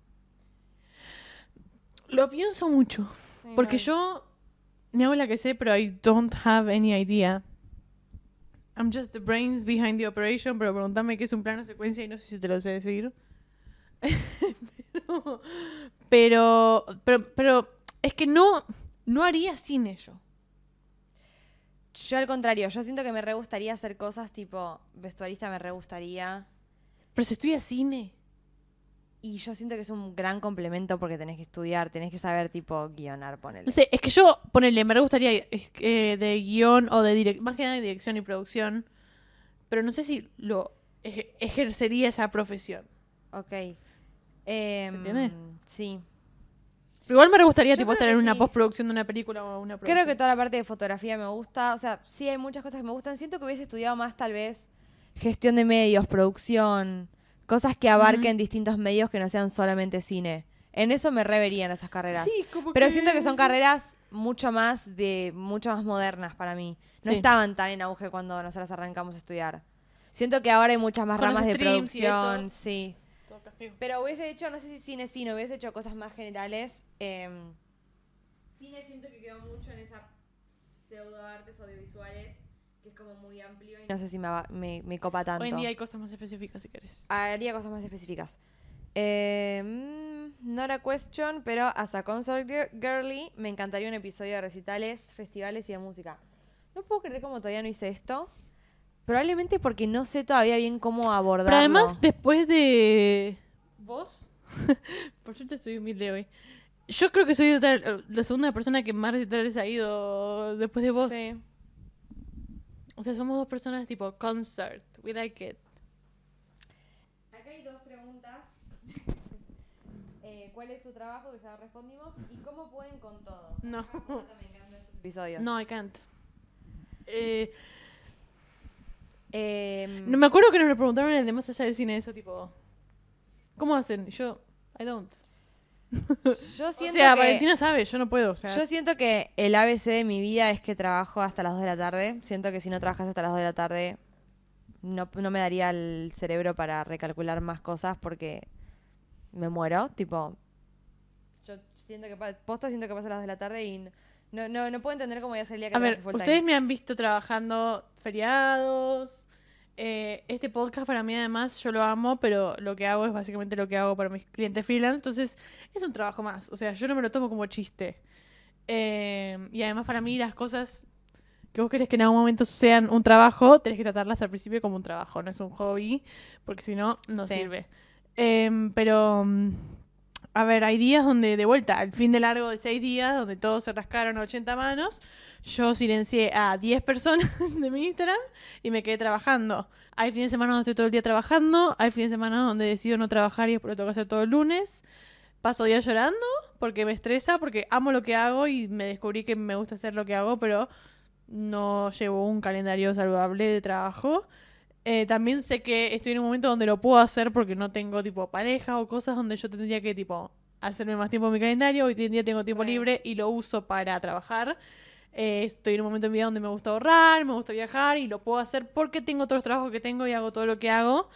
Lo pienso mucho. Sí, Porque mal. yo me hago la que sé, pero I don't have any idea. I'm just the brains behind the operation, pero preguntame qué es un plano secuencia y no sé si te lo sé decir. pero es que no haría cine yo. Yo al contrario, yo siento que me re gustaría hacer cosas tipo vestuarista, me re gustaría. Pero si estudia cine. Y yo siento que es un gran complemento porque tenés que estudiar, tenés que saber tipo guionar, ponele. No sé, es que yo, ponele, me re gustaría de guión o de dirección, más que nada de dirección y producción, pero no sé si lo ejercería esa profesión. Ok. ¿Se entiende? Sí. Pero igual me re gustaría Yo tipo creo estar que en una sí. postproducción de una película o una producción. Creo que toda la parte de fotografía me gusta. O sea, sí hay muchas cosas que me gustan. Siento que hubiese estudiado más tal vez gestión de medios, producción, cosas que abarquen distintos medios que no sean solamente cine. En eso me reverían esas carreras. Sí, como Pero siento que son carreras mucho más modernas para mí. No Sí. estaban tan en auge cuando nosotras arrancamos a estudiar. Siento que ahora hay muchas más Con los ramas de streams y producción, eso. sí. Pero hubiese hecho, no sé si cine, hubiese hecho cosas más generales. Cine siento que quedó mucho en esas pseudoartes audiovisuales, que es como muy amplio y no sé si me copa tanto. Hoy en día hay cosas más específicas si querés. Haría cosas más específicas. Not a question, pero as a concert girly me encantaría un episodio de recitales, festivales y de música. No puedo creer cómo todavía no hice esto. Probablemente porque no sé todavía bien cómo abordarlo. Pero además, después de vos, por suerte estoy humilde hoy. Yo creo que soy la segunda persona que más recitales ha ido después de vos. Sí. O sea, somos dos personas tipo concert. We like it. Acá hay dos ¿Cuál es su trabajo? Que ya respondimos. ¿Y cómo pueden con todo? No. Me encantan estos episodios. No, I can't. Em, No me acuerdo que nos lo preguntaron en el de Más Allá del Cine, eso tipo... ¿Cómo hacen? Y yo, I don't. Yo O siento sea, que... Valentina sabe, yo no puedo, o sea... Yo siento que el ABC de mi vida es que trabajo hasta las 2 de la tarde. Siento que si no trabajas hasta las 2 de la tarde, no me daría el cerebro para recalcular más cosas porque me muero. Tipo, yo siento que siento que pasa las 2 de la tarde y no puedo entender cómo voy a hacer el día que A ver, trabaje full ustedes time. me han visto trabajando feriados. Este podcast para mí además yo lo amo, pero lo que hago es básicamente lo que hago para mis clientes freelance. Entonces es un trabajo más. O sea, yo no me lo tomo como chiste. Y además para mí las cosas que vos querés que en algún momento sean un trabajo, tenés que tratarlas al principio como un trabajo, no es un hobby, porque si no, no Sí. sirve. Pero, a ver, hay días donde de vuelta, al fin de largo de 6 días, donde todos se rascaron 80 manos, yo silencié a 10 personas de mi Instagram y me quedé trabajando. Hay fines de semana donde estoy todo el día trabajando, hay fines de semana donde decido no trabajar y después lo tengo que hacer todo el lunes. Paso días llorando porque me estresa, porque amo lo que hago y me descubrí que me gusta hacer lo que hago, pero no llevo un calendario saludable de trabajo. También sé que estoy en un momento donde lo puedo hacer porque no tengo tipo pareja o cosas donde yo tendría que tipo hacerme más tiempo en mi calendario. Hoy en día tengo tiempo libre y lo uso para trabajar. Estoy en un momento en mi vida donde me gusta ahorrar, me gusta viajar y lo puedo hacer porque tengo otros trabajos que tengo y hago todo lo que hago.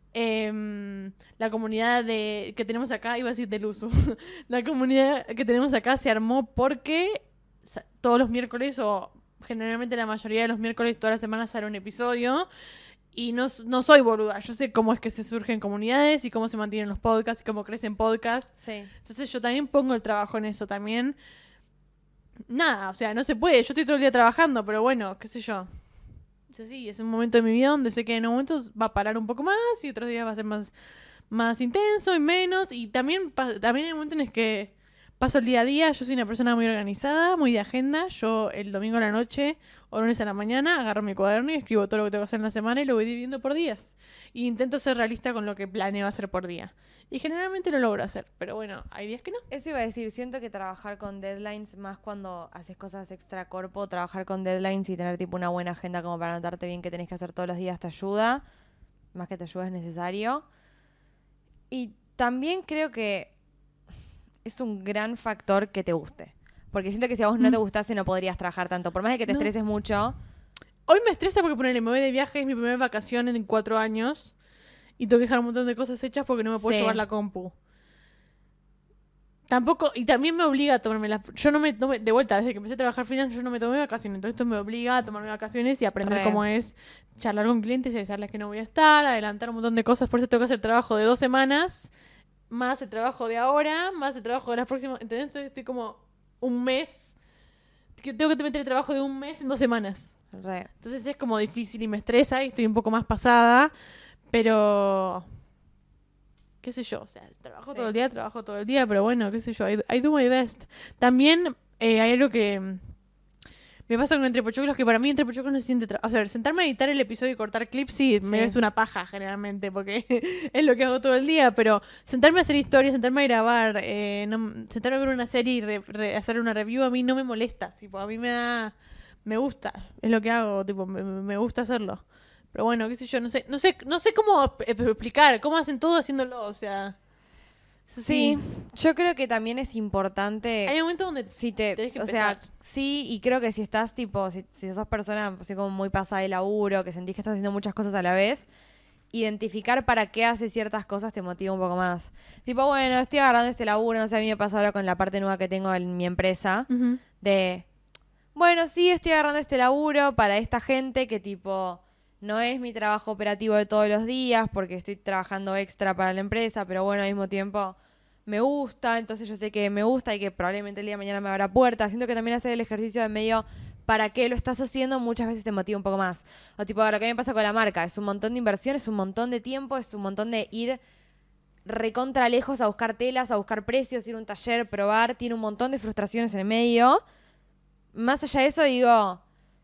La comunidad que tenemos acá, iba a decir del uso, la comunidad que tenemos acá se armó porque todos los miércoles o generalmente la mayoría de los miércoles todas las semanas sale un episodio y no soy boluda, yo sé cómo es que se surgen comunidades y cómo se mantienen los podcasts y cómo crecen podcasts. Sí. Entonces yo también pongo el trabajo en eso también. Nada, o sea, no se puede, yo estoy todo el día trabajando, pero bueno, qué sé yo. Es así, es un momento de mi vida donde sé que en momentos va a parar un poco más y otros días va a ser más intenso y menos. Y también hay momentos en los que paso el día a día. Yo soy una persona muy organizada, muy de agenda. Yo el domingo a la noche o lunes a la mañana agarro mi cuaderno y escribo todo lo que tengo que hacer en la semana y lo voy dividiendo por días. Y intento ser realista con lo que planeo hacer por día. Y generalmente lo logro hacer, pero bueno, hay días que no. Eso iba a decir, siento que trabajar con deadlines, más cuando haces cosas extra corpo, trabajar con deadlines y tener tipo una buena agenda como para anotarte bien que tenés que hacer todos los días te ayuda, más que te ayuda es necesario. Y también creo que es un gran factor que te guste, porque siento que si a vos no te gustase no podrías trabajar tanto, por más de que te No. estreses mucho. Hoy me estresa porque ponele, me voy de viaje, es mi primera vacación en 4 años y tengo que dejar un montón de cosas hechas porque no me puedo Sí. llevar la compu. Tampoco, y también me obliga a tomarme las... Yo no me, de vuelta, desde que empecé a trabajar freelance, yo no me tomé vacaciones. Entonces esto me obliga a tomarme vacaciones y aprender Re. cómo es charlar con clientes y avisarles que no voy a estar, adelantar un montón de cosas. Por eso tengo que hacer trabajo de 2 semanas, más el trabajo de ahora, más el trabajo de las próximas... ¿Entendés? Entonces estoy como un mes... que tengo que meter el trabajo de un mes en 2 semanas. Re. Entonces es como difícil y me estresa y estoy un poco más pasada, pero... qué sé yo, o sea, trabajo todo el día, pero bueno, qué sé yo, I do my best. También hay algo que me pasa con Entre Pochoclos, que para mí Entre Pochoclos no se siente... O sea, sentarme a editar el episodio y cortar clips, sí, me es una paja generalmente, porque es lo que hago todo el día, pero sentarme a hacer historias, sentarme a grabar, sentarme a ver una serie y hacer una review, a mí no me molesta, tipo, a mí me gusta, es lo que hago, tipo, me gusta hacerlo. Pero bueno, qué sé yo, no sé cómo explicar, cómo hacen todo haciéndolo, o sea... Sí, yo creo que también es importante... Hay momentos donde Si tenés que o sea, empezar. sí, y creo que si estás tipo, si sos persona así como muy pasada de laburo, que sentís que estás haciendo muchas cosas a la vez, identificar para qué haces ciertas cosas te motiva un poco más. Tipo, bueno, estoy agarrando este laburo, no sé, a mí me pasa ahora con la parte nueva que tengo en mi empresa, Ujú. de, bueno, sí, estoy agarrando este laburo para esta gente que tipo, no es mi trabajo operativo de todos los días, porque estoy trabajando extra para la empresa, pero bueno, al mismo tiempo... me gusta, entonces yo sé que me gusta y que probablemente el día de mañana me abra puertas. Siento que también hacer el ejercicio de medio para qué lo estás haciendo muchas veces te motiva un poco más. O tipo, lo que a mí me pasa con la marca, es un montón de inversión, es un montón de tiempo, es un montón de ir recontra lejos a buscar telas, a buscar precios, ir a un taller, probar, tiene un montón de frustraciones en el medio. Más allá de eso, digo,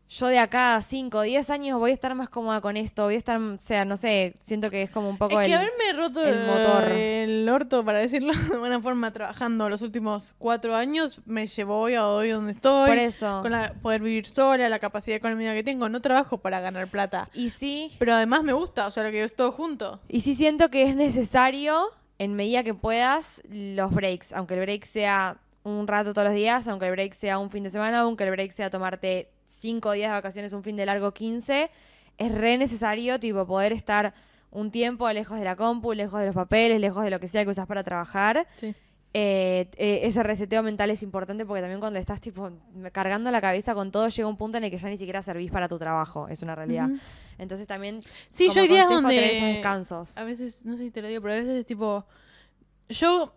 yo de acá a 5 o 10 años voy a estar más cómoda con esto, voy a estar, o sea, no sé, siento que es como un poco Es que haberme roto el motor. el orto, para decirlo de buena forma, trabajando los últimos 4 años, me llevó hoy a hoy donde estoy. Por eso. Con poder vivir sola, la capacidad económica que tengo. No trabajo para ganar plata. Y sí, Pero además me gusta, o sea, lo que es todo junto. y sí siento que es necesario, en medida que puedas, los breaks. Aunque el break sea un rato todos los días, aunque el break sea un fin de semana, aunque el break sea tomarte 5 días de vacaciones, un fin de largo 15, es re necesario, tipo, poder estar un tiempo lejos de la compu, lejos de los papeles, lejos de lo que sea que usas para trabajar. Sí. Ese reseteo mental es importante porque también cuando estás tipo cargando la cabeza con todo llega un punto en el que ya ni siquiera servís para tu trabajo, es una realidad. Ujú. Entonces también Sí, como yo hay días consejo, donde tener esos descansos. a veces, no sé si te lo digo, pero a veces es tipo, yo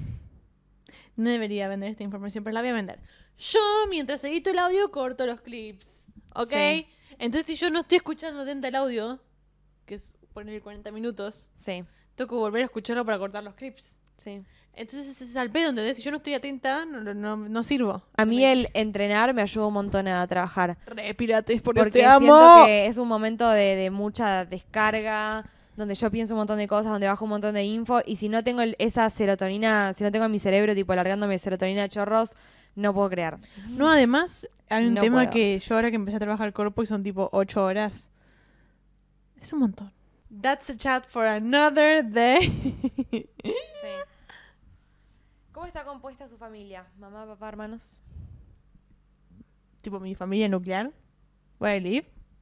no debería vender esta información, pero la voy a vender. Yo, mientras edito el audio, corto los clips, ¿ok? Sí. Entonces, si yo no estoy escuchando atenta el audio, que es poner 40 minutos, Sí, tengo que volver a escucharlo para cortar los clips. sí. Entonces, ese es al pedo, ¿entendés? Si yo no estoy atenta, no sirvo. A mí el entrenar me ayuda un montón a trabajar. Re pirates, por eso Porque te amo. siento que es un momento de mucha descarga, donde yo pienso un montón de cosas, donde bajo un montón de info, y si no tengo esa serotonina, si no tengo en mi cerebro tipo alargándome serotonina a chorros, no puedo crear. No, además, hay un No tema puedo. que yo ahora que empecé a trabajar corpo y son tipo 8 horas. Es un montón. That's a chat for another day. Sí. ¿Cómo está compuesta su familia? Mamá, papá, hermanos. Tipo mi familia nuclear. Where I live.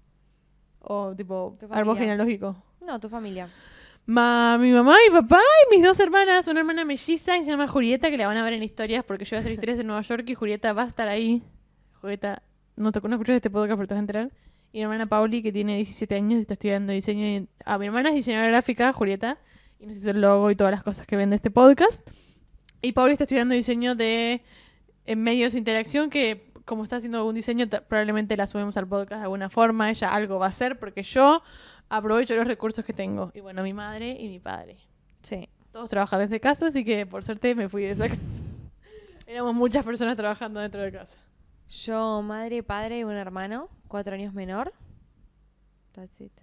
O tipo Tu familia. árbol genealógico. No, tu familia. Mi mamá, mi papá y mis 2 hermanas. Una hermana melliza que se llama Julieta, que la van a ver en historias porque yo voy a hacer historias de Nueva York y Julieta va a estar ahí. Julieta, no escuchas este podcast, pero te vas a enterar. Y mi hermana Pauli, que tiene 17 años y está estudiando diseño. Mi hermana es diseñadora gráfica, Julieta, y nos hizo el logo y todas las cosas que vende este podcast. Y Pauli está estudiando diseño de medios de interacción, que como está haciendo algún diseño, probablemente la subimos al podcast de alguna forma. Ella algo va a hacer porque yo aprovecho los recursos que tengo. Y bueno, mi madre y mi padre. Sí. Todos trabajan desde casa, así que por suerte me fui de esa casa. Éramos muchas personas trabajando dentro de casa. Yo, madre, padre y un hermano, 4 años menor. That's it.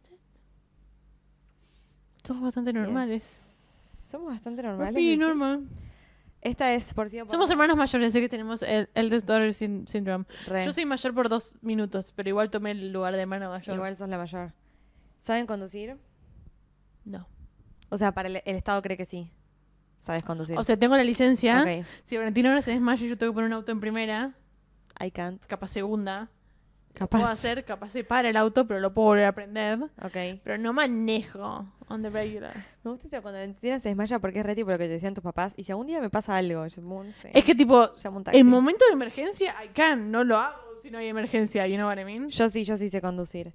Somos bastante normales. Yes. Somos bastante normales. Sí, ¿decís? normal. Esta es por sí o por Somos no. hermanos mayores, así que tenemos el eldest daughter syndrome. Re. Yo soy mayor por 2 minutos, pero igual tomé el lugar de hermana mayor. Igual sos la mayor. ¿Saben conducir? No. O sea, para el Estado cree que sí. ¿Sabes conducir? O sea, tengo la licencia. Ok. Si Valentina ahora se desmaya y yo tengo que poner un auto en primera, I can't. capaz segunda. Capaz. Puedo hacer, capaz se para el auto, pero lo puedo volver a aprender. Ok. Pero no manejo on the regular. Me gusta eso cuando Valentina se desmaya porque es re tipo lo que te decían tus papás. Y si algún día me pasa algo, yo no sé. Es que tipo, Llamo un taxi. en momento de emergencia, I can, no lo hago si no hay emergencia, you know what I mean? Yo sí sé conducir.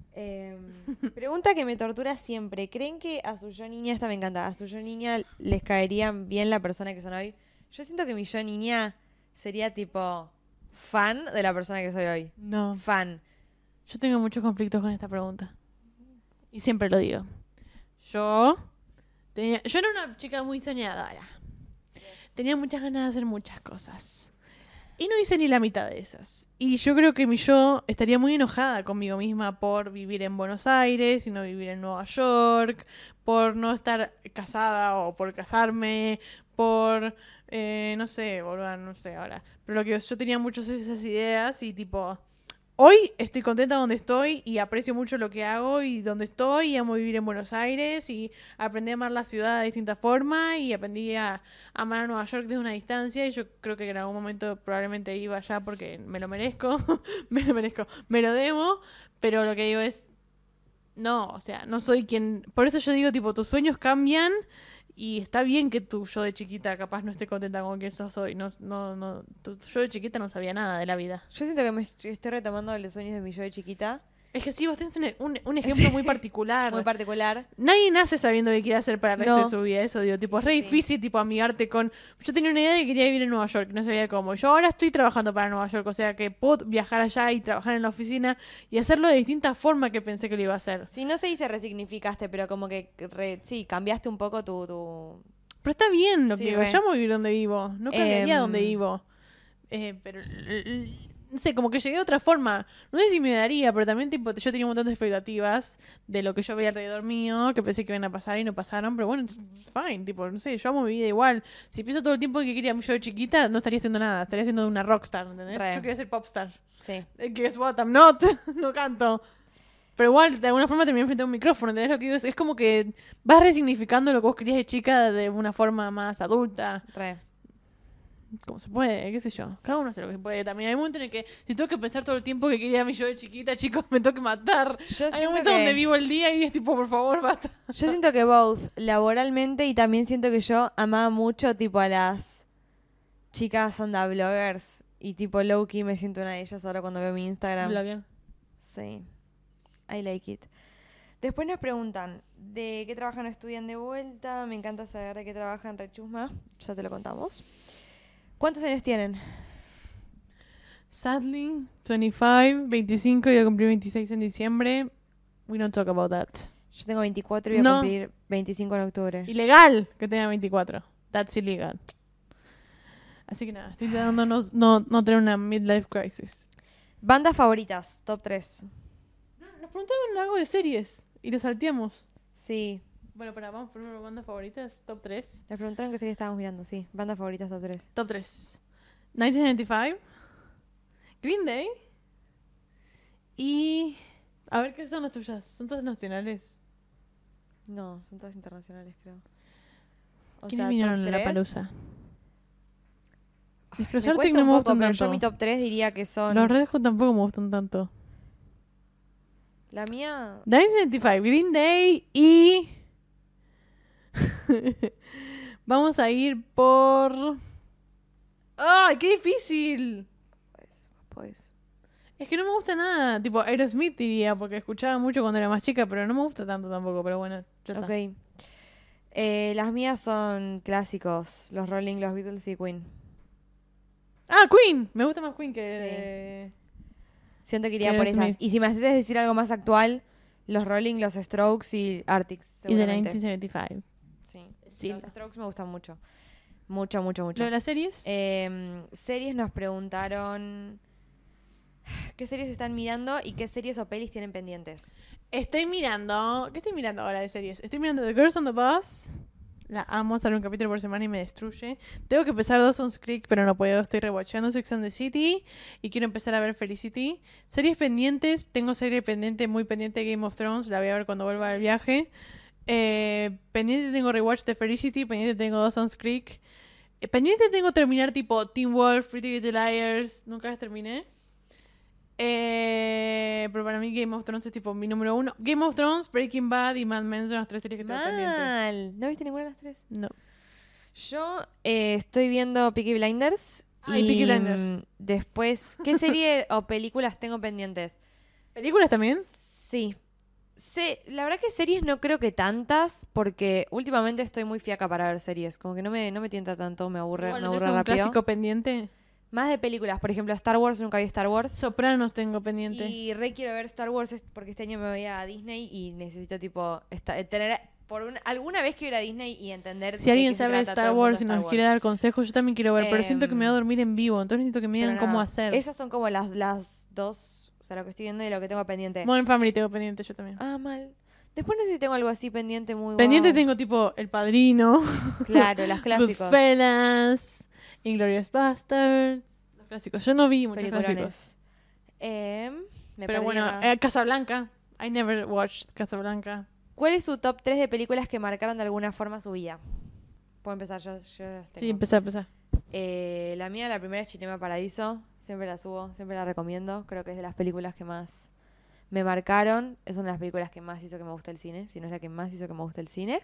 Pregunta que me tortura siempre. ¿Creen que a su yo niña, esta me encanta, a su yo niña les caería bien la persona que son hoy? Yo siento que mi yo niña sería tipo fan de la persona que soy hoy. No. Fan. Yo tengo muchos conflictos con esta pregunta. Y siempre lo digo. Yo era una chica muy soñadora. Tenía muchas ganas de hacer muchas cosas. Y no hice ni la mitad de esas. Y yo creo que mi yo estaría muy enojada conmigo misma por vivir en Buenos Aires y no vivir en Nueva York, por no estar casada o por casarme, por, no sé, boluda, no sé ahora. Pero lo que yo tenía muchas esas ideas y tipo, hoy estoy contenta donde estoy y aprecio mucho lo que hago y donde estoy y amo vivir en Buenos Aires y aprendí a amar la ciudad de distintas formas y aprendí a amar a Nueva York desde una distancia y yo creo que en algún momento probablemente iba allá porque me lo merezco, me lo debo, pero lo que digo es, no, o sea, no soy quien, por eso yo digo tipo, tus sueños cambian. Y está bien que tu yo de chiquita capaz no esté contenta con quien sos hoy. Tu yo de chiquita no sabía nada de la vida. Yo siento que me estoy retomando los sueños de mi yo de chiquita. Es que sí, vos tenés un ejemplo muy particular. Muy particular. Nadie nace sabiendo qué quiere hacer para el resto No. de su vida. Eso digo, tipo, es re Sí. difícil tipo amigarte con... Yo tenía una idea de que quería vivir en Nueva York, no sabía cómo. Yo ahora estoy trabajando para Nueva York, o sea que puedo viajar allá y trabajar en la oficina y hacerlo de distintas formas que pensé que lo iba a hacer. Sí, no sé si se resignificaste, pero como que sí, cambiaste un poco tu... Pero está bien lo Sí, que digo. re. Yo amo vivir donde vivo. No cambiaría donde vivo. Pero no sé, como que llegué de otra forma. No sé si me daría, pero también tipo, yo tenía un montón de expectativas de lo que yo veía alrededor mío, que pensé que iban a pasar y no pasaron, pero bueno, it's fine, tipo, no sé, yo amo mi vida igual. Si pienso todo el tiempo que quería yo de chiquita, no estaría haciendo nada, estaría siendo una rockstar, ¿entendés? Re. Yo quería ser popstar. Sí. Guess what, I'm not, no canto. Pero igual, de alguna forma terminé frente a un micrófono, ¿entendés lo que digo? Es como que vas resignificando lo que vos querías de chica de una forma más adulta. Re. Como se puede, qué sé yo. Cada uno hace lo que puede. También hay un momento en el que si tengo que pensar todo el tiempo que quería mi yo de chiquita, chicos, me tengo que matar. Yo Hay siento momentos donde que... vivo el día y es tipo, por favor, basta. Yo siento que both, laboralmente y también siento que yo amaba mucho tipo a las chicas onda bloggers y tipo low-key me siento una de ellas ahora cuando veo mi Instagram. Blogger. Sí, I like it. Después nos preguntan de qué trabajan o estudian de vuelta. Me encanta saber de qué trabajan, rechusma. Ya te lo contamos. ¿Cuántos años tienen? Sadly, 25, 25, voy a cumplir 26 en diciembre. We don't talk about that. Yo tengo 24 y voy a No. cumplir 25 en octubre. Ilegal que tenga 24. That's illegal. Así que nada, estoy intentando no tener una midlife crisis. Bandas favoritas, top 3. Nos preguntaron algo de series y lo salteamos. Sí. Bueno, vamos primero bandas favoritas, top 3. Les preguntaron qué serie estábamos mirando, sí. Bandas favoritas, top 3. Top 3. 1995, Green Day y... A ver, ¿qué son las tuyas? ¿Son todas nacionales? No, son todas internacionales, creo. O ¿Quiénes vinieron top a la 3? palusa? Los Me Profesor cuesta Tech no un me poco, gustan pero tanto. yo mi top 3 diría que son... Los Red Hot tampoco me gustan tanto. La mía... 1975, Green Day y... Vamos a ir por... ¡Ay, qué difícil! Pues... Es que no me gusta nada. Tipo, Aerosmith diría, porque escuchaba mucho cuando era más chica, pero no me gusta tanto tampoco. Pero bueno, ya está. Ok. Las mías son clásicos. Los Rolling, los Beatles y Queen. Ah, Queen. Me gusta más Queen que... Siento que iría Que por Aerosmith. esas. Y si me haces decir algo más actual, los Rolling, los Strokes y Arctic, Y de seguramente. 1975. Sí. Sí. Los Strokes me gustan mucho. Mucho, mucho, mucho. ¿Lo de las series? Series nos preguntaron qué series están mirando y qué series o pelis tienen pendientes. Estoy mirando... ¿Qué estoy mirando ahora de series? Estoy mirando The Girls on the Bus. La amo, sale un capítulo por semana y me destruye. Tengo que empezar Dawson's Creek, pero no puedo. Estoy rewatchando Sex and the City y quiero empezar a ver Felicity. Series pendientes. Tengo serie pendiente, muy pendiente de Game of Thrones. La voy a ver cuando vuelva del viaje. Pendiente tengo rewatch de Felicity. Pendiente tengo Dawson's Creek. Pendiente tengo terminar tipo Teen Wolf, Pretty Little Liars. Nunca las terminé. Pero para mí Game of Thrones es tipo mi número 1. Game of Thrones, Breaking Bad y Mad Men son las 3 series que tengo pendientes. Mal. ¿No viste ninguna de las 3? No. Yo estoy viendo Peaky Blinders. Ay, Peaky Blinders. Después, ¿qué serie o películas tengo pendientes? ¿Películas también? Sí. La verdad que series no creo que tantas, porque últimamente estoy muy fiaca para ver series. Como que no me tienta tanto, me aburre, Igual, me ¿no aburre tenés un rápido. clásico pendiente? Más de películas, por ejemplo, Star Wars, nunca vi Star Wars. Sopranos tengo pendiente. Y re quiero ver Star Wars porque este año me voy a Disney y necesito tipo tener alguna vez quiero ir a Disney y entender Si de alguien qué se sabe trata Star todo el mundo Wars y Star nos Wars. quiere dar consejos, yo también quiero ver, pero siento que me voy a dormir en vivo, entonces necesito que me digan Pero cómo nada, hacer. Esas son como las dos, o sea, lo que estoy viendo y lo que tengo pendiente. Modern Family tengo pendiente yo también. Ah, mal. Después no sé si tengo algo así pendiente muy Pendiente guau. tengo tipo El Padrino, Claro, las clásicos. Goodfellas, Inglourious Basterds, los clásicos. Yo no vi muchos clásicos. Peliculones. Me Pero perdí bueno, acá. Casablanca. I never watched Casablanca. ¿Cuál es su top 3 de películas que marcaron de alguna forma su vida? Puedo empezar, yo las tengo. Sí, empezá. La mía, la primera es Cinema Paradiso. Siempre la subo, siempre la recomiendo. Creo que es de las películas que más me marcaron. Es una de las películas que más hizo que me guste el cine. Si no es la que más hizo que me guste el cine.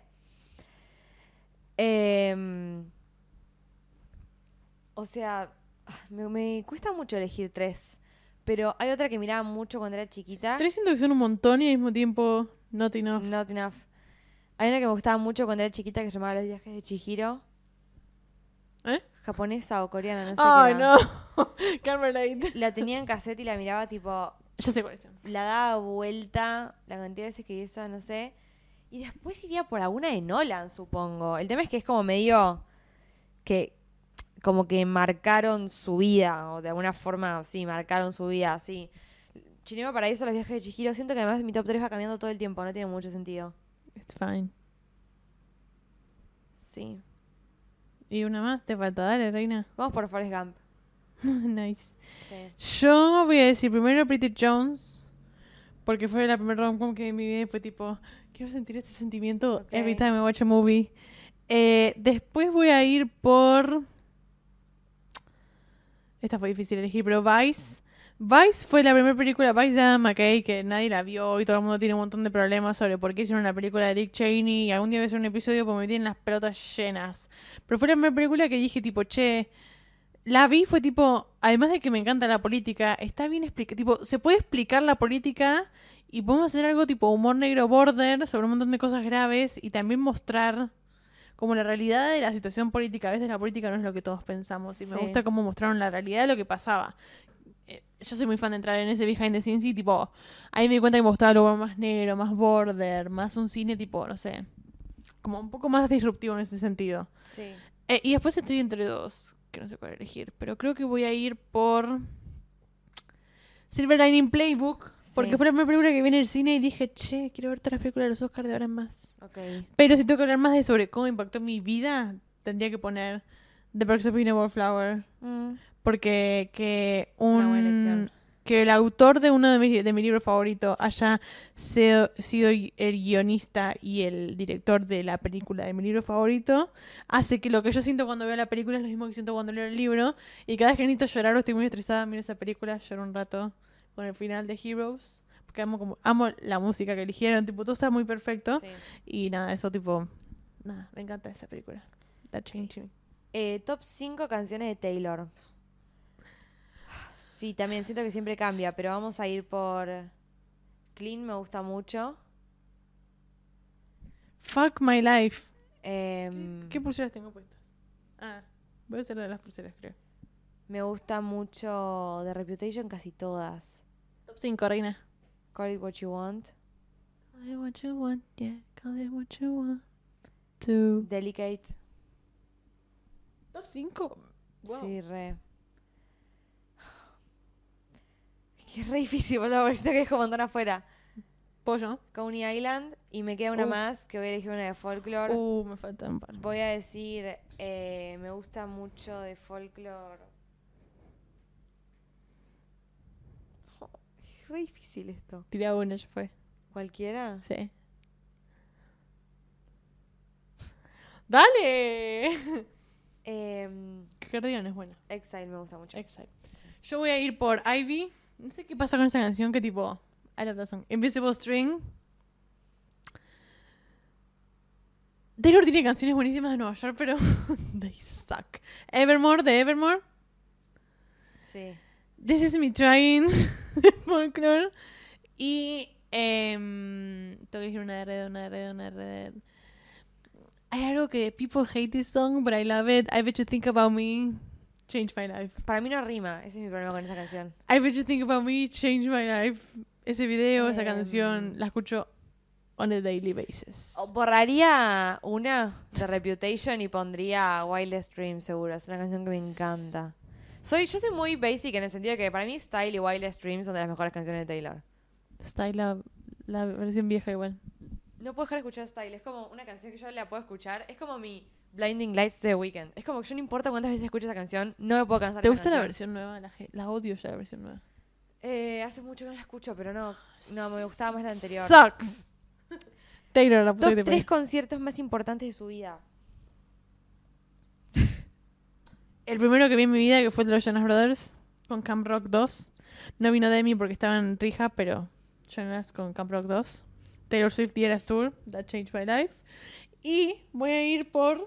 O sea, me cuesta mucho elegir 3. Pero hay otra que miraba mucho cuando era chiquita. 3 siento que son un montón y al mismo tiempo not enough. Not enough. Hay una que me gustaba mucho cuando era chiquita que se llamaba Los viajes de Chihiro. ¿Eh? Japonesa o coreana, no sé Ay, qué era. no. Carmelite. La tenía en cassette y la miraba tipo... Ya sé cuál es. La daba vuelta, la cantidad de veces que vi esa, no sé. Y después iría por alguna de Nolan, supongo. El tema es que es como medio... que como que marcaron su vida, o de alguna forma, sí, marcaron su vida, sí. Cinema Paraíso, Los viajes de Chihiro, siento que además mi top 3 va cambiando todo el tiempo, no tiene mucho sentido. It's fine. Sí. Y una más, te falta, dale, reina. Vamos por Forrest Gump. Nice. Sí. Yo voy a decir primero Pretty Jones, porque fue la primera rom-com que vi en mi vida y fue tipo, quiero sentir este sentimiento Ok. every time I watch a movie. Después voy a ir por... Esta fue difícil elegir, pero Vice. Vice fue la primera película, Vice de Adam McKay, que nadie la vio y todo el mundo tiene un montón de problemas sobre por qué hicieron una película de Dick Cheney y algún día voy a hacer un episodio porque me tienen las pelotas llenas. Pero fue la primera película que dije tipo, che, la vi, fue tipo, además de que me encanta la política, está bien explicada, tipo, se puede explicar la política y podemos hacer algo tipo humor negro border sobre un montón de cosas graves y también mostrar como la realidad de la situación política. A veces la política no es lo que todos pensamos y me Sí. gusta cómo mostraron la realidad de lo que pasaba. Yo soy muy fan de entrar en ese behind the scenes y tipo, ahí me di cuenta que me gustaba algo más negro, más border, más un cine tipo, no sé, como un poco más disruptivo en ese sentido. Sí. Y después estoy entre dos, que no sé cuál elegir, pero creo que voy a ir por Silver Lining Playbook, porque Sí. fue la primera película que vi en el cine y dije, che, quiero ver todas las películas de los Oscars de ahora en más. Ok. Pero si tengo que hablar más de sobre cómo impactó mi vida, tendría que poner The Perks of Being a Wallflower. Porque que una buena elección. que el autor de uno de mi libro favorito haya sido el guionista y el director de la película de mi libro favorito hace que lo que yo siento cuando veo la película es lo mismo que siento cuando leo el libro. Y cada vez que necesito llorar o estoy muy estresada, miro esa película, lloro un rato con el final de Heroes. Porque amo la música que eligieron, tipo, todo está muy perfecto. Sí. Y nada, eso tipo, nada, me encanta esa película. That changed me. Top 5 canciones de Taylor. Sí, también siento que siempre cambia, pero vamos a ir por Clean, me gusta mucho. Fuck My Life. Em, ¿Qué pulseras tengo puestas? Ah, voy a hacer la de las pulseras, creo. Me gusta mucho The Reputation, casi todas. Top 5, reina. Call It What You Want. Call it what you want, yeah. Call it what you want. To... Delicate. Top 5. Wow. Sí, re. Es re difícil, boludo, porque siento que dejo un montón afuera. Pollo. Coney Island, y me queda una Uf. más, que voy a elegir una de folklore. Me faltan un par. Voy a decir, me gusta mucho de folklore. Oh, es re difícil esto. Tirá una, ya fue. ¿Cualquiera? Sí. ¡Dale! Cardigan es buena. Exile me gusta mucho. Exacto. Sí. Yo voy a ir por Ivy. No sé qué pasa con esa canción que tipo... I love that song. Invisible String. Taylor tiene canciones buenísimas de Nueva York, pero they suck. Evermore, de Evermore. Sí. This Is Me Trying, de Folklore. Y tengo que elegir una de Red. Hay algo que people hate this song, but I love it. I Bet You Think About Me, Change My Life. Para mí no rima, ese es mi problema con esa canción. I Bet You Think About Me, Change My Life. Ese video, esa canción, la escucho on a daily basis. Borraría una de Reputation y pondría Wildest Dream, seguro. Es una canción que me encanta. Yo soy muy basic en el sentido de que para mí Style y Wildest Dream son de las mejores canciones de Taylor. Style, la versión vieja igual. No puedo dejar de escuchar Style. Es como una canción que yo la puedo escuchar. Es como mi Blinding Lights de The Weeknd. Es como que yo no importa cuántas veces escucho esa canción, no me puedo cansar ¿Te de gusta la canción. versión nueva? La odio ya la versión nueva. Hace mucho que no la escucho, pero no, me gustaba más la anterior. Sucks. Taylor, la puta Top que te 3 parió. conciertos más importantes de su vida. El primero que vi en mi vida, que fue el de los Jonas Brothers, con Camp Rock 2. No vino Demi porque estaba en Rija, pero Jonas con Camp Rock 2. Taylor Swift The Eras Tour, That Changed My Life. Y voy a ir por...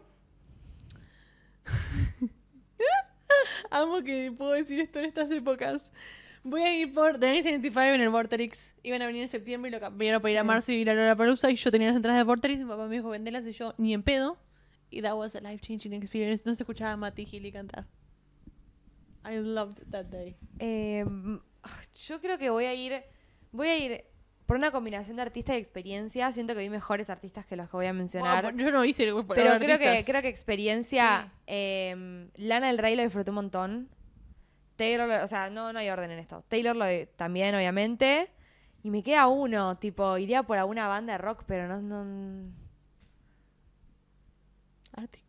Amo que puedo decir esto en estas épocas. Voy a ir por The 1975 en el Vorterix. Iban a venir en septiembre y lo cambiaron para ir a Sí. marzo y ir a Lollapalooza. Y yo tenía las entradas de Vorterix. Mi papá me dijo vendelas y yo ni en pedo. Y that was a life-changing experience. No se escuchaba a Matty Healy cantar. I loved that day. Yo creo que voy a ir por una combinación de artista y experiencia, siento que vi mejores artistas que los que voy a mencionar. Bueno, yo no hice pero creo que experiencia, Lana del Rey lo disfruté un montón. Taylor, o sea, no hay orden en esto. Taylor también, obviamente. Y me queda uno, tipo, iría por alguna banda de rock, pero no... Arctic.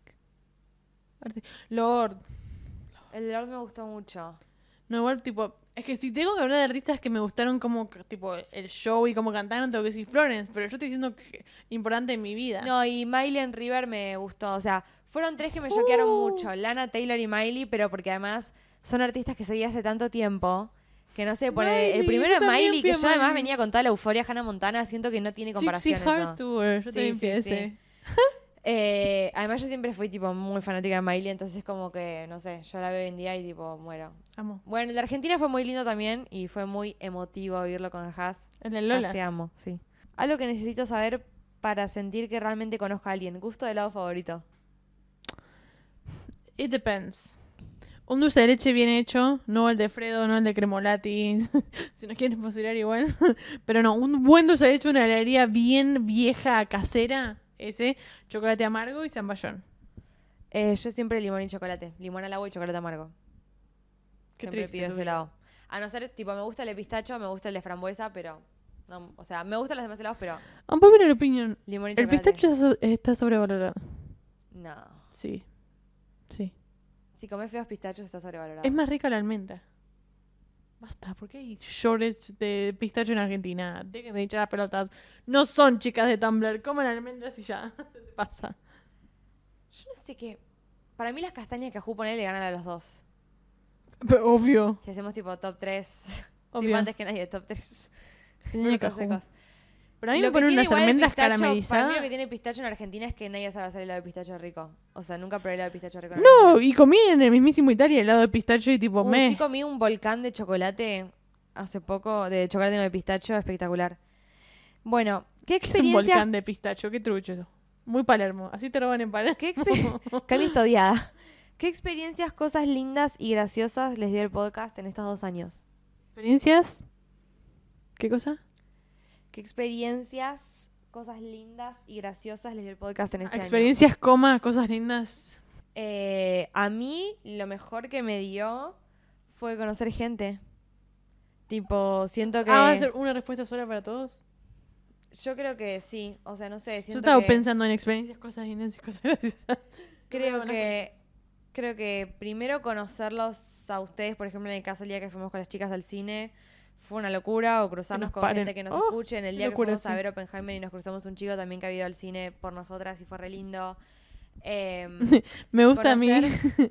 Lord. El Lord me gustó mucho. No, igual, tipo, es que si tengo que hablar de artistas que me gustaron como, tipo, el show y cómo cantaron, tengo que decir Florence, pero yo estoy diciendo que importante en mi vida. No, y Miley and River me gustó, o sea, fueron 3 que me choquearon mucho, Lana, Taylor y Miley, pero porque además son artistas que seguí hace tanto tiempo, que no sé, el primero es Miley, que yo además venía con toda la euforia Hannah Montana, siento que no tiene comparación Gypsy eso. Heart Tour, yo también empecé. Además yo siempre fui tipo muy fanática de Miley, entonces como que, no sé, yo la veo hoy en día y tipo muero. Amo. Bueno, el de Argentina fue muy lindo también y fue muy emotivo oírlo con el Has. El de Lola. Te amo, sí. Algo que necesito saber para sentir que realmente conozco a alguien. Gusto de helado favorito. It depends. Un dulce de leche bien hecho, no el de Fredo, no el de Cremolati, si nos quieren posicionar igual. Pero no, un buen dulce de leche, una heladería bien vieja, casera, ese, chocolate amargo y zamballón. Yo siempre limón y chocolate. Limón al agua y chocolate amargo. Qué Siempre triste pido tu ese vida. helado. A no ser, tipo, me gusta el de pistacho, me gusta el de frambuesa, pero... No, o sea, me gustan los demás helados, pero Unpopular opinion. limón y El chocolate. pistacho está sobrevalorado. No. Sí. Sí. Si comes feos pistachos está sobrevalorado. Es más rica la almendra. Basta, ¿por qué hay shorts de pistacho en Argentina? Dejen de hinchar las pelotas. No son chicas de Tumblr. Coman almendras y ya. Se te pasa. Yo no sé qué... Para mí las castañas que Ajú pone le ganan a los dos. Pero obvio. Si hacemos tipo top 3. Obvio. Tipo antes que nadie, top 3. Tenía que Frutos secos. Pero a mí Lo me que ponen tiene unas igual el almendras pistacho, Para mí caramelizadas. lo que tiene pistacho en Argentina es que nadie sabe hacer helado de pistacho rico. O sea, nunca probé helado de pistacho rico en No, Argentina. y comí en el mismísimo Italia helado de pistacho y tipo Sí comí un volcán de chocolate hace poco, de chocolate no de pistacho, espectacular. Bueno, ¿qué ¿Qué es un experiencia... volcán de pistacho? Qué trucho eso. Muy Palermo. Así te roban en Palermo. Cami está odiada. ¿Qué experiencias, cosas lindas y graciosas les dio el podcast en estos 2 años? ¿Experiencias? ¿Qué cosa? ¿Qué experiencias, cosas lindas y graciosas les dio el podcast en este Experiencias, coma, cosas lindas. año? A mí lo mejor que me dio fue conocer gente. Tipo, siento que... ¿Va a ser una respuesta sola para todos? Yo creo que sí. O sea, no sé, Yo siento estaba que... pensando en experiencias, cosas lindas y cosas graciosas. Creo que primero conocerlos a ustedes, por ejemplo, en el caso el día que fuimos con las chicas al cine, fue una locura, o cruzarnos nos con paren. gente que nos Oh, escuche. En el qué día que locura, fuimos a sí. ver Oppenheimer y nos cruzamos un chico también que había ido al cine por nosotras y fue re lindo. Me gusta a mí Conocer-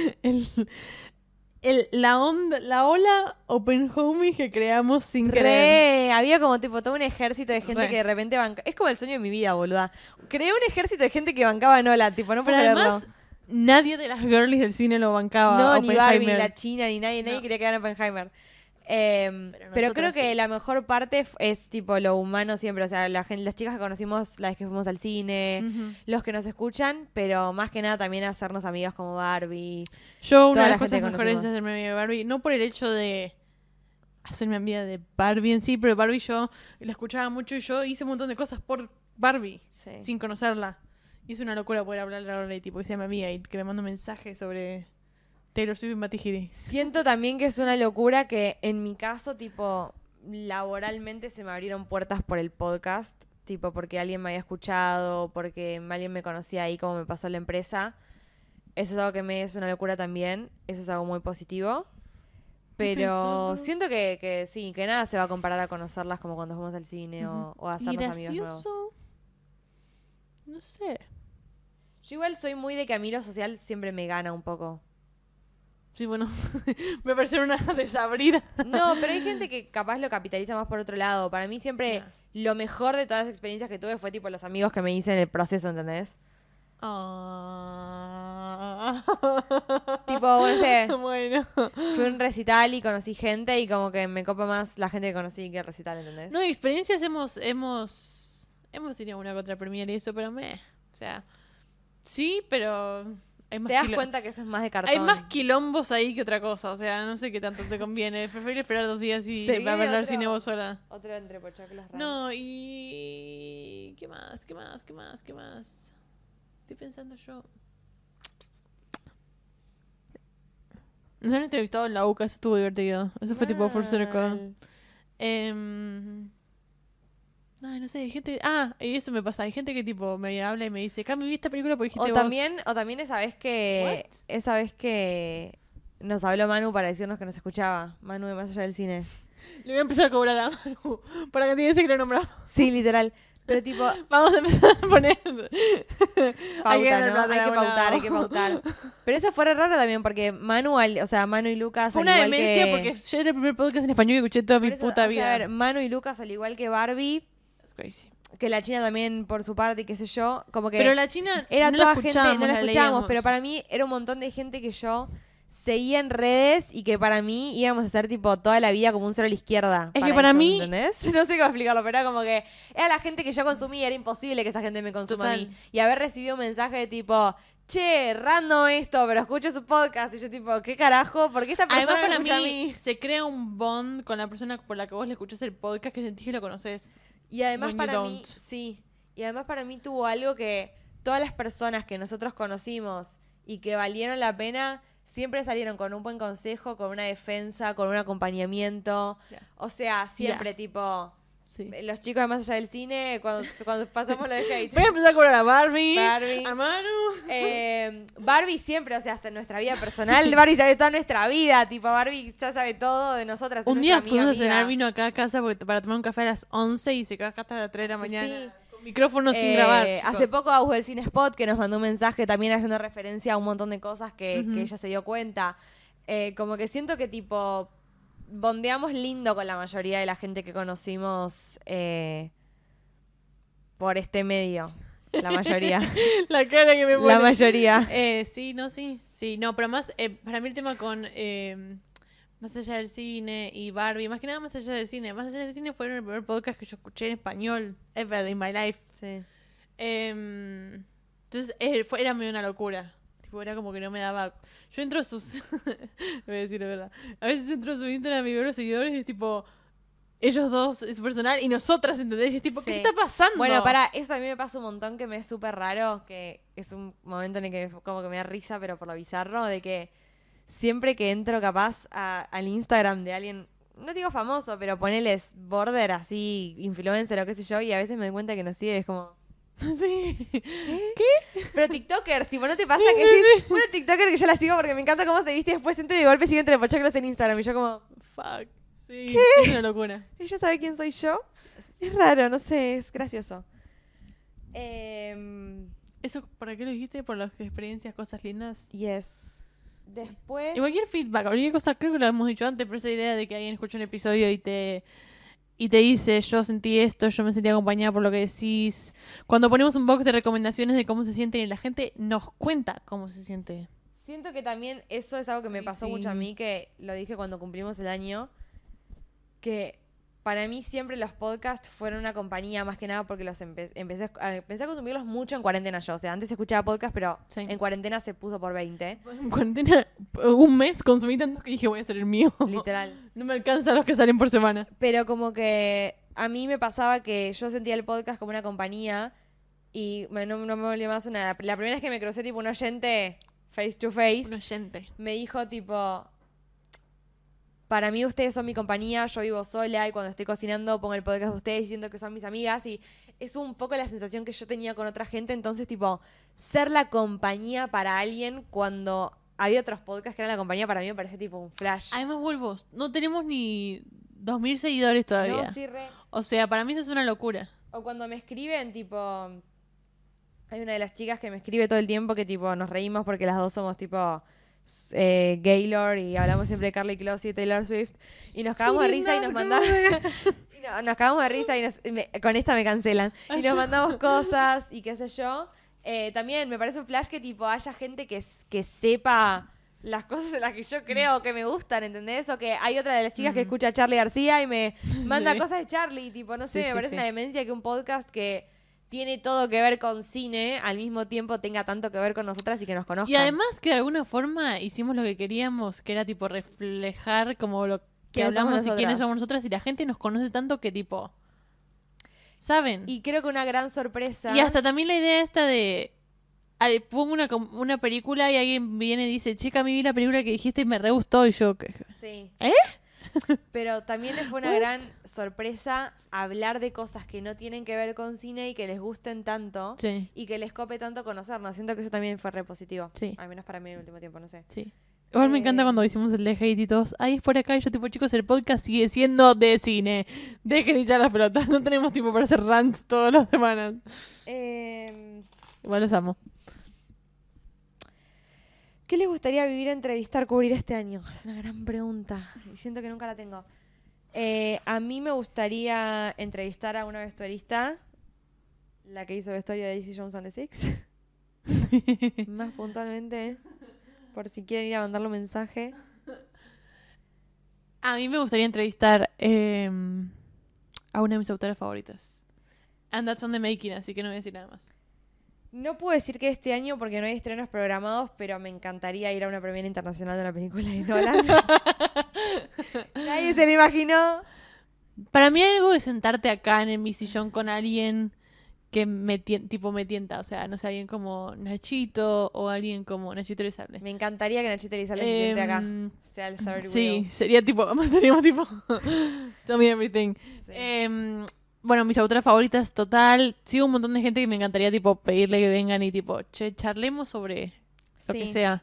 la ola open homie que creamos sin querer. había como tipo todo un ejército de gente Re. que de repente banca. Es como el sueño de mi vida, boluda. Creé un ejército de gente que bancaba a Nolan, tipo, no puedo Pero creerlo. además, nadie de las girlies del cine lo bancaba. No, ni Barbie, ni Oppenheimer. la China, ni nadie No. quería que gane Oppenheimer. Pero nosotras creo que sí. la mejor parte es tipo lo humano siempre. O sea, las chicas que conocimos, las que fuimos al cine, Ujú. los que nos escuchan, pero más que nada también hacernos amigas como Barbie. Yo, una Toda de la las gente cosas que mejores es conocimos. hacerme amiga de Barbie, no por el hecho de hacerme amiga de Barbie en sí, pero Barbie yo la escuchaba mucho y yo hice un montón de cosas por Barbie, Sí. sin conocerla. Y es una locura poder hablarle ahora y tipo que sea mi amiga y que me mande un mensaje sobre Taylor Swift y Matty. Siento también que es una locura que en mi caso, tipo, laboralmente se me abrieron puertas por el podcast. Tipo, porque alguien me había escuchado, porque alguien me conocía ahí como me pasó en la empresa. Eso es algo que me es una locura también. Eso es algo muy positivo. Pero pensando. siento que sí, que nada se va a comparar a conocerlas como cuando fuimos al cine o a Y hacernos amigos nuevos. gracioso, no sé. Yo igual soy muy de que a mí lo social siempre me gana un poco. Sí, bueno, me pareció una desabrida. No, pero hay gente que capaz lo capitaliza más por otro lado. Para mí siempre lo mejor de todas las experiencias que tuve fue tipo los amigos que me hice en el proceso, ¿entendés? Tipo, no sé, Bueno. fui a un recital y conocí gente y como que me copa más la gente que conocí que el recital, ¿entendés? No, experiencias hemos tenido una contra premier y eso, pero o sea, sí, pero hay más Te das quilom- cuenta que eso es más de cartón. hay más quilombos ahí que otra cosa. O sea, no sé qué tanto te conviene. Preferible esperar 2 días y Se va a viene ver otro- cine vos sola. Otro entre pochoclos raros. No, y... ¿Qué más? ¿Qué más? ¿Qué más? ¿Qué más? Estoy pensando yo. Nos han entrevistado en la UCA, eso estuvo divertido. Eso fue tipo full circle. Mal. Ay, no sé, hay gente... Ah, y eso me pasa. Hay gente que tipo me habla y me dice, Cami, vi esta película porque dijiste O vos. también esa vez que nos habló Manu para decirnos que nos escuchaba. Manu de Más Allá del Cine. Le voy a empezar a cobrar a Manu para que te dice que lo nombramos. Sí, literal. Pero tipo, Vamos a empezar a poner... Hay que pauta, ganar ¿no? plata Hay de que algún pautar, lado. hay que pautar. Pero eso fue re raro también porque Manu y Lucas Fue al una igual demencia que... porque yo era el primer podcast en español que escuché toda mi Por eso, puta o sea, vida. a ver, Manu y Lucas al igual que Barbie, It's crazy. que la China también por su parte y qué sé yo, como que... Pero la China Era no toda la gente, escuchábamos, no la escuchábamos, leíamos. pero para mí era un montón de gente que yo seguía en redes y que para mí íbamos a ser tipo toda la vida como un cero a la izquierda. Es que para mí- ¿entendés? No sé cómo explicarlo, pero era como que era la gente que yo consumía, era imposible que esa gente me consuma a mí. Total. Y haber recibido un mensaje de tipo, che, random esto, pero escucho su podcast. Y yo tipo, ¿qué carajo? ¿Por qué esta persona Además, me para escucha a mí mí? se crea un bond con la persona por la que vos le escuchás el podcast que sentís que lo conoces. Y además When you para mí, don't. sí. Y además para mí tuvo algo que todas las personas que nosotros conocimos y que valieron la pena siempre salieron con un buen consejo, con una defensa, con un acompañamiento. Ya. O sea, siempre Ya. tipo Sí. los chicos de Más Allá del Cine cuando pasamos lo de hate. Voy a empezar a cobrar a Barbie, Barbie. a Manu. Barbie siempre, o sea, hasta en nuestra vida personal, Barbie sabe toda nuestra vida, tipo Barbie ya sabe todo de nosotras. es Un nuestra día fuimos a amiga. cenar, vino acá a casa para tomar un café a las 11 y se quedó acá hasta las 3 de la mañana. Sí. Con micrófono sin grabar. Hace chicos. poco Agus del Cine Spot que nos mandó un mensaje también haciendo referencia a un montón de cosas que ella se dio cuenta. Como que siento que tipo bondeamos lindo con la mayoría de la gente que conocimos por este medio. La mayoría. La cara que me pone. La mayoría. Sí, no, sí. Sí, no, pero más, para mí el tema con Más Allá del Cine y Barbie, más que nada Más Allá del Cine. Más Allá del Cine fueron el primer podcast que yo escuché en español ever in my life. Sí. Entonces era medio una locura. Tipo, era como que no me daba... Yo entro a sus... Voy a decir la verdad. A veces entro a su Instagram y veo los seguidores y es tipo... Ellos dos, es personal, y nosotras, ¿entendés? Y es tipo, ¿qué Sí. se está pasando? Bueno, eso a mí me pasa un montón que me es súper raro, que es un momento en el que como que me da risa, pero por lo bizarro, de que siempre que entro capaz al Instagram de alguien, no digo famoso, pero poneles border así, influencer o qué sé yo, y a veces me doy cuenta que nos sigue, es como... Sí. Pero TikTokers, tipo, ¿no te pasa que decís, bueno, TikToker que yo la sigo porque me encanta cómo se viste y después entro y de golpe sigue entre pochoclos en Instagram y yo como... Fuck. Sí. Es una locura. ¿Ella sabe quién soy yo? Es raro, no sé, es gracioso. ¿Eso para qué lo dijiste? ¿Por las experiencias, cosas lindas? Yes. Después... Y cualquier feedback, cualquier cosa, creo que lo hemos dicho antes, pero esa idea de que alguien escucha un episodio y te dice, yo sentí esto, yo me sentí acompañada por lo que decís. Cuando ponemos un box de recomendaciones de cómo se sienten y la gente nos cuenta cómo se siente. Siento que también eso es algo que me Ay, pasó sí. mucho a mí, que lo dije cuando cumplimos el año, que para mí siempre los podcasts fueron una compañía, más que nada porque los empecé a consumirlos mucho en cuarentena yo. O sea, antes escuchaba podcast, pero Sí. en cuarentena se puso por 20, En cuarentena, un mes consumí tantos que dije, voy a hacer el mío. literal. No me alcanza los que salen por semana. Pero como que a mí me pasaba que yo sentía el podcast como una compañía y no me volvió más una... La primera vez que me crucé tipo un oyente face to face, Un oyente. me dijo tipo, para mí ustedes son mi compañía, yo vivo sola y cuando estoy cocinando pongo el podcast de ustedes diciendo que son mis amigas y es un poco la sensación que yo tenía con otra gente, entonces tipo, ser la compañía para alguien cuando había otros podcasts que eran la compañía para mí me parece tipo un flash. Además, vuelvo, no tenemos ni 2000 seguidores todavía. No, sí, re. O sea, para mí eso es una locura. O cuando me escriben, tipo, hay una de las chicas que me escribe todo el tiempo que tipo nos reímos porque las dos somos tipo Gaylord y hablamos siempre de Carly Close y Taylor Swift y nos cagamos de risa y nos mandamos nos cagamos de risa y con esta me cancelan y nos mandamos cosas y qué sé yo. También me parece un flash que tipo haya gente que sepa las cosas en las que yo creo que me gustan, ¿entendés? O que hay otra de las chicas que escucha a Charlie García y me manda Sí. cosas de Charlie, tipo, no sé, Sí, me sí, parece sí. una demencia que un podcast que tiene todo que ver con cine, al mismo tiempo tenga tanto que ver con nosotras y que nos conozcan. Y además que de alguna forma hicimos lo que queríamos, que era tipo reflejar como lo que ¿Quiénes hablamos somos y quiénes nosotras? somos nosotras, y la gente nos conoce tanto que tipo, ¿saben? Y creo que una gran sorpresa... Y hasta también la idea esta de... pongo una película y alguien viene y dice, chica, me vi la película que dijiste y me re gustó, y yo... Sí. ¿Eh? Pero también les fue una What? gran sorpresa hablar de cosas que no tienen que ver con cine y que les gusten tanto Sí, y que les cope tanto conocernos. Siento que eso también fue re positivo. sí, Al menos para mí en el último tiempo, no sé. sí. Igual me encanta cuando hicimos el de hate y todos, ay, es por acá, y yo tipo, chicos, el podcast sigue siendo de cine. Dejen de echar las pelotas, no tenemos tiempo para hacer rants todas las semanas. Igual los amo. ¿Qué les gustaría vivir, entrevistar, cubrir este año? Es una gran pregunta y siento que nunca la tengo. A mí me gustaría entrevistar a una vestuarista, la que hizo vestuario de Daisy Jones and the Six. Más puntualmente, por si quieren ir a mandarle un mensaje. A mí me gustaría entrevistar a una de mis autoras favoritas. And that's on the making, así que no voy a decir nada más. No puedo decir que este año porque no hay estrenos programados, pero me encantaría ir a una premiere internacional de una película de Nolan. Nadie se lo imaginó. Para mí hay algo de sentarte acá en mi sillón con alguien que me tienta. O sea, no sé, alguien como Nachito o alguien como Nachito Elizalde. Me encantaría que Nachito Elizalde se siente acá. Sea el third Sí, wheel. sería tipo, además seríamos tipo Tell me everything. Sí. Bueno, mis autoras favoritas, total. Sigo un montón de gente que me encantaría tipo pedirle que vengan y tipo, che, charlemos sobre lo que Sí. sea.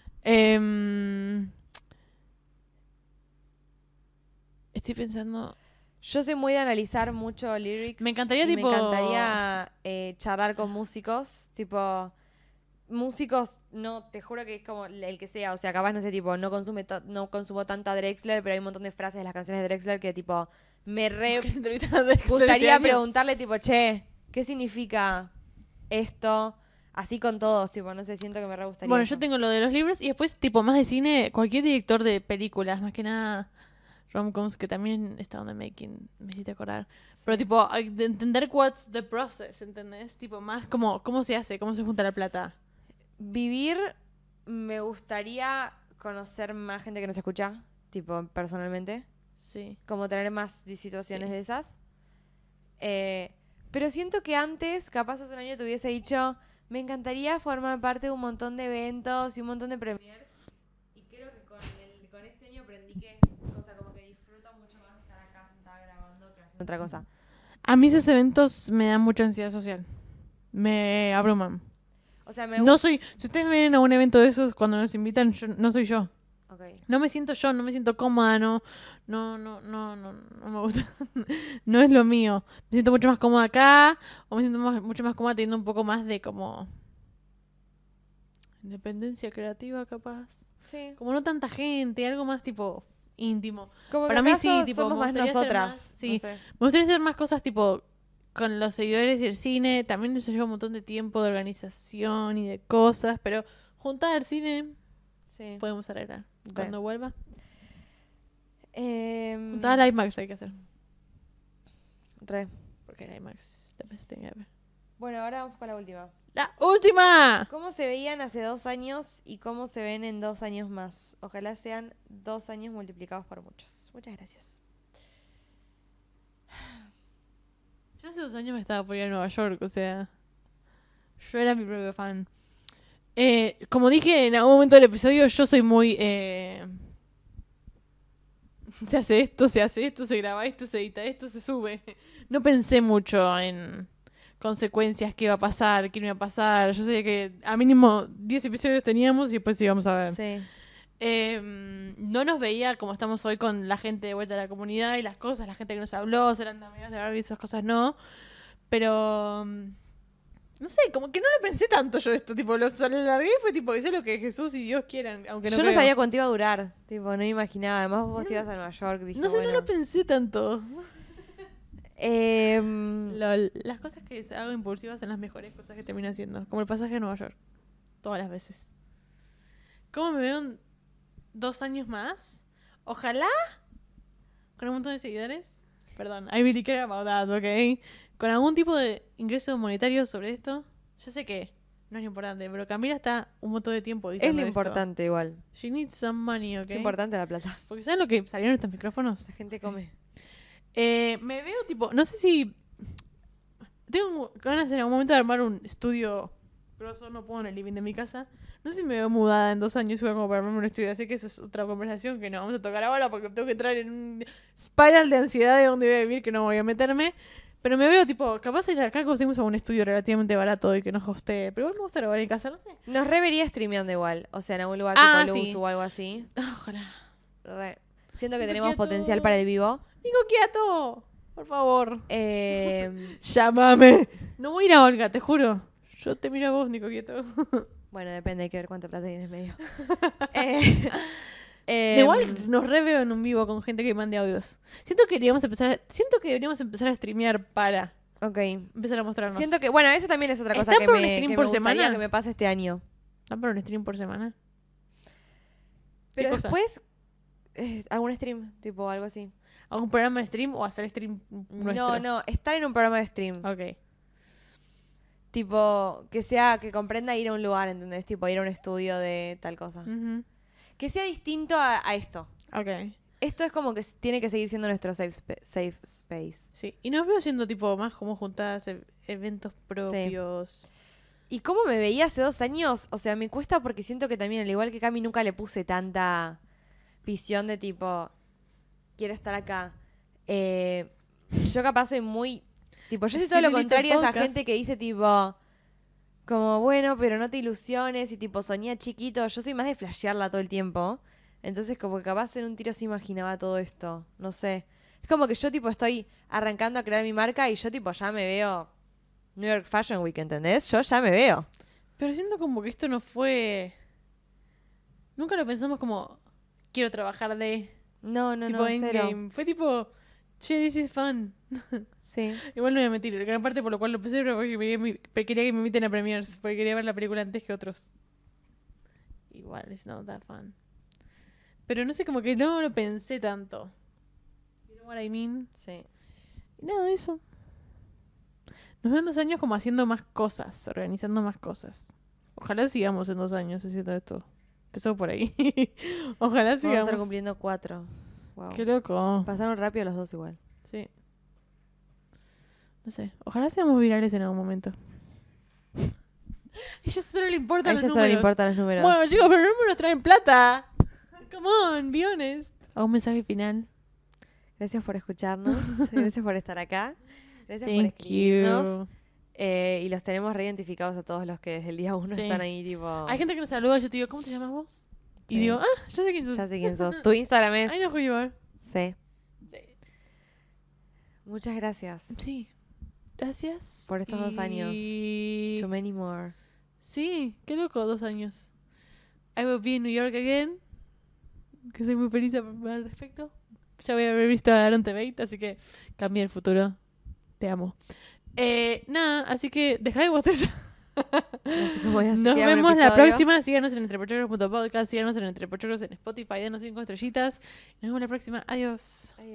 Estoy pensando. Yo soy muy de analizar mucho lyrics. Me encantaría, y tipo- Me encantaría charlar con músicos. Tipo, músicos, no, te juro que es como el que sea. O sea, capaz, no sé, tipo, no consumo tanta Drexler, pero hay un montón de frases de las canciones de Drexler que, tipo, me re ¿Qué se entrevistan a Dexter gustaría este año? preguntarle, tipo, che, ¿qué significa esto? Así con todos, tipo, no sé, siento que me re gustaría. Bueno, eso. yo tengo lo de los libros y después, tipo, más de cine, cualquier director de películas, más que nada rom-coms, que también está on the making, me hiciste acordar. Pero, tipo, de entender what's the process, ¿entendés? Tipo, más como, ¿cómo se hace? ¿Cómo se junta la plata? Vivir, me gustaría conocer más gente que nos escucha, tipo, personalmente. Sí. Como tener más situaciones Sí. de esas. Pero siento que antes, capaz hace un año te hubiese dicho, me encantaría formar parte de un montón de eventos y un montón de premiers. Y creo que con este año aprendí que es, o sea, como que disfruto mucho más estar acá sentada grabando que haciendo otra cosa. A mí esos eventos me dan mucha ansiedad social. Me abruman. O sea, me No soy... Si ustedes me vienen a un evento de esos, cuando nos invitan, no soy yo. Ok. No me siento yo, no me siento cómoda, no me gusta. No es lo mío. Me siento mucho más cómoda acá, o me siento mucho más cómoda teniendo un poco más de como independencia creativa, capaz. Sí. Como no tanta gente, algo más tipo íntimo. Como Para que mí acaso sí, tipo, somos me más gustaría hacer nosotras. más, sí. No sé. Me gustaría hacer más cosas tipo con los seguidores y el cine. También eso lleva un montón de tiempo de organización y de cosas, pero juntada al cine Sí. podemos arreglar. Re. Cuando vuelva. Em, Juntada al IMAX hay que hacer. Re. Porque el IMAX is the best thing ever. Bueno, ahora vamos con la última. ¡La última! ¿Cómo se veían hace 2 años y cómo se ven en 2 años más? Ojalá sean 2 años multiplicados por muchos. Muchas gracias. Yo hace 2 años me estaba por ir a Nueva York, o sea... Yo era mi propio fan. Como dije en algún momento del episodio, yo soy muy... se hace esto, se graba esto, se edita esto, se sube. No pensé mucho en consecuencias, qué iba a pasar, qué no iba a pasar. Yo sabía que a mínimo 10 episodios teníamos y después íbamos a ver. Sí. No nos veía como estamos hoy con la gente de vuelta a la comunidad y las cosas, la gente que nos habló, serán amigas de Barbie, esas cosas no. Pero... no sé, como que no lo pensé tanto yo esto, tipo, lo largué y fue tipo, hice lo que Jesús y Dios quieran, aunque no Yo no creo. sabía cuánto iba a durar. Tipo, no me imaginaba. Además, vos ibas a Nueva York. Dije, No sé, bueno. no lo pensé tanto. Em, Las cosas que hago impulsivas son las mejores cosas que termino haciendo, como el pasaje a Nueva York, todas las veces. ¿Cómo me veo en 2 años más? Ojalá con un montón de seguidores. Perdón, I really care about that, ¿ok? con algún tipo de ingreso monetario sobre esto. Yo sé que no es lo importante, pero Camila está un montón de tiempo Es editando lo esto. importante igual. She needs some money, ¿ok? Es importante la plata. Porque ¿saben lo que salieron estos micrófonos? La gente come. Me veo tipo, no sé si tengo ganas en algún momento de armar un estudio grosso, no puedo en el living de mi casa. No sé si me veo mudada en 2 años igual como para armarme un estudio, así que eso es otra conversación que no vamos a tocar ahora porque tengo que entrar en un spiral de ansiedad de dónde voy a vivir que no voy a meterme. Pero me veo tipo, capaz de ir acá conseguimos a un estudio relativamente barato y que nos hostee. Pero igual me gusta grabar en casa, no sé. Nos revería streameando igual. O sea, en algún lugar tipo Luz Sí. o algo así. Ojalá. Siento que Nico tenemos Quieto. potencial para el vivo. Nico Quieto, por favor. Eh, Llámame. No voy a ir a Olga, te juro. Yo te miro a vos, Nico Quieto. bueno, depende, hay que ver cuánta plata tienes medio. Igual nos re veo en un vivo con gente que mande audios. Siento que deberíamos empezar a streamear para Ok. empezar a mostrarnos. Siento que, bueno, eso también es otra cosa ¿Están que por un me, stream que me por gustaría semana? que me pase este año. ¿Están para un stream por semana? Pero cosa? después, algún stream, tipo algo así. ¿Algún programa de stream o hacer stream nuestro? No, estar en un programa de stream. Ok. Tipo, que comprenda ir a un lugar, ¿entendés? Tipo, ir a un estudio de tal cosa. Ujú. Que sea distinto a esto. Ok. Esto es como que tiene que seguir siendo nuestro safe space. Sí. Y nos veo siendo tipo más como juntadas, eventos propios. ¿Y cómo me veía hace 2 años? O sea, me cuesta porque siento que también, al igual que Cami, nunca le puse tanta visión de tipo, quiero estar acá. Yo capaz soy muy... Tipo, yo soy todo lo Señorita contrario a esa podcast. gente que dice tipo... Como, bueno, pero no te ilusiones y tipo, soñá chiquito. Yo soy más de flashearla todo el tiempo. Entonces, como que capaz en un tiro se imaginaba todo esto. No sé. Es como que yo tipo estoy arrancando a crear mi marca y yo tipo ya me veo New York Fashion Week, ¿entendés? Yo ya me veo. Pero siento como que esto no fue... Nunca lo pensamos como, quiero trabajar de... No, tipo cero. Endgame. Fue tipo, che, this is fun. Sí. Igual no voy a mentir, gran parte por lo cual lo pensé era porque quería que me inviten a premiers, porque quería ver la película antes que otros. Igual, it's not that fun. Pero no sé, como que no lo pensé tanto. You know what I mean? Sí. Y nada, eso. Nos veo en 2 años como haciendo más cosas, organizando más cosas. Ojalá sigamos en 2 años haciendo esto. Empezó por ahí. Ojalá Vamos a sigamos. estar cumpliendo 4. Wow. Qué loco. Pasaron rápido los 2 igual. Sí. No sé. Ojalá seamos virales en algún momento. A ella solo le A importan ella los solo le números. importan los números. Bueno, chicos, pero los números traen plata. Come on, be honest. ¿A un mensaje final? Gracias por escucharnos. Gracias por estar acá. Gracias por Thank escribirnos. you. Y los tenemos reidentificados a todos los que desde el día 1 Sí. están ahí, tipo... Hay gente que nos saluda y yo te digo, ¿cómo te llamas vos? Y Sí. digo, ya sé quién sos. Ya sé quién sos. Tu Instagram es... I know who you are. Sí. Muchas gracias. Sí. Gracias. Por estos 2 años. Too many more. Sí, qué loco, 2 años. I will be in New York again. Que soy muy feliz al respecto. Ya voy a haber visto a Aaron Tveit, así que cambié el futuro. Te amo. Nada, así que deja de bostezar. No sé cómo voy a hacer Nos que haga un vemos la episodio. próxima. Síganos en entrepochocros.podcast. Síganos en entrepochocros en Spotify. Denos 5 estrellitas. Nos vemos la próxima. Adiós.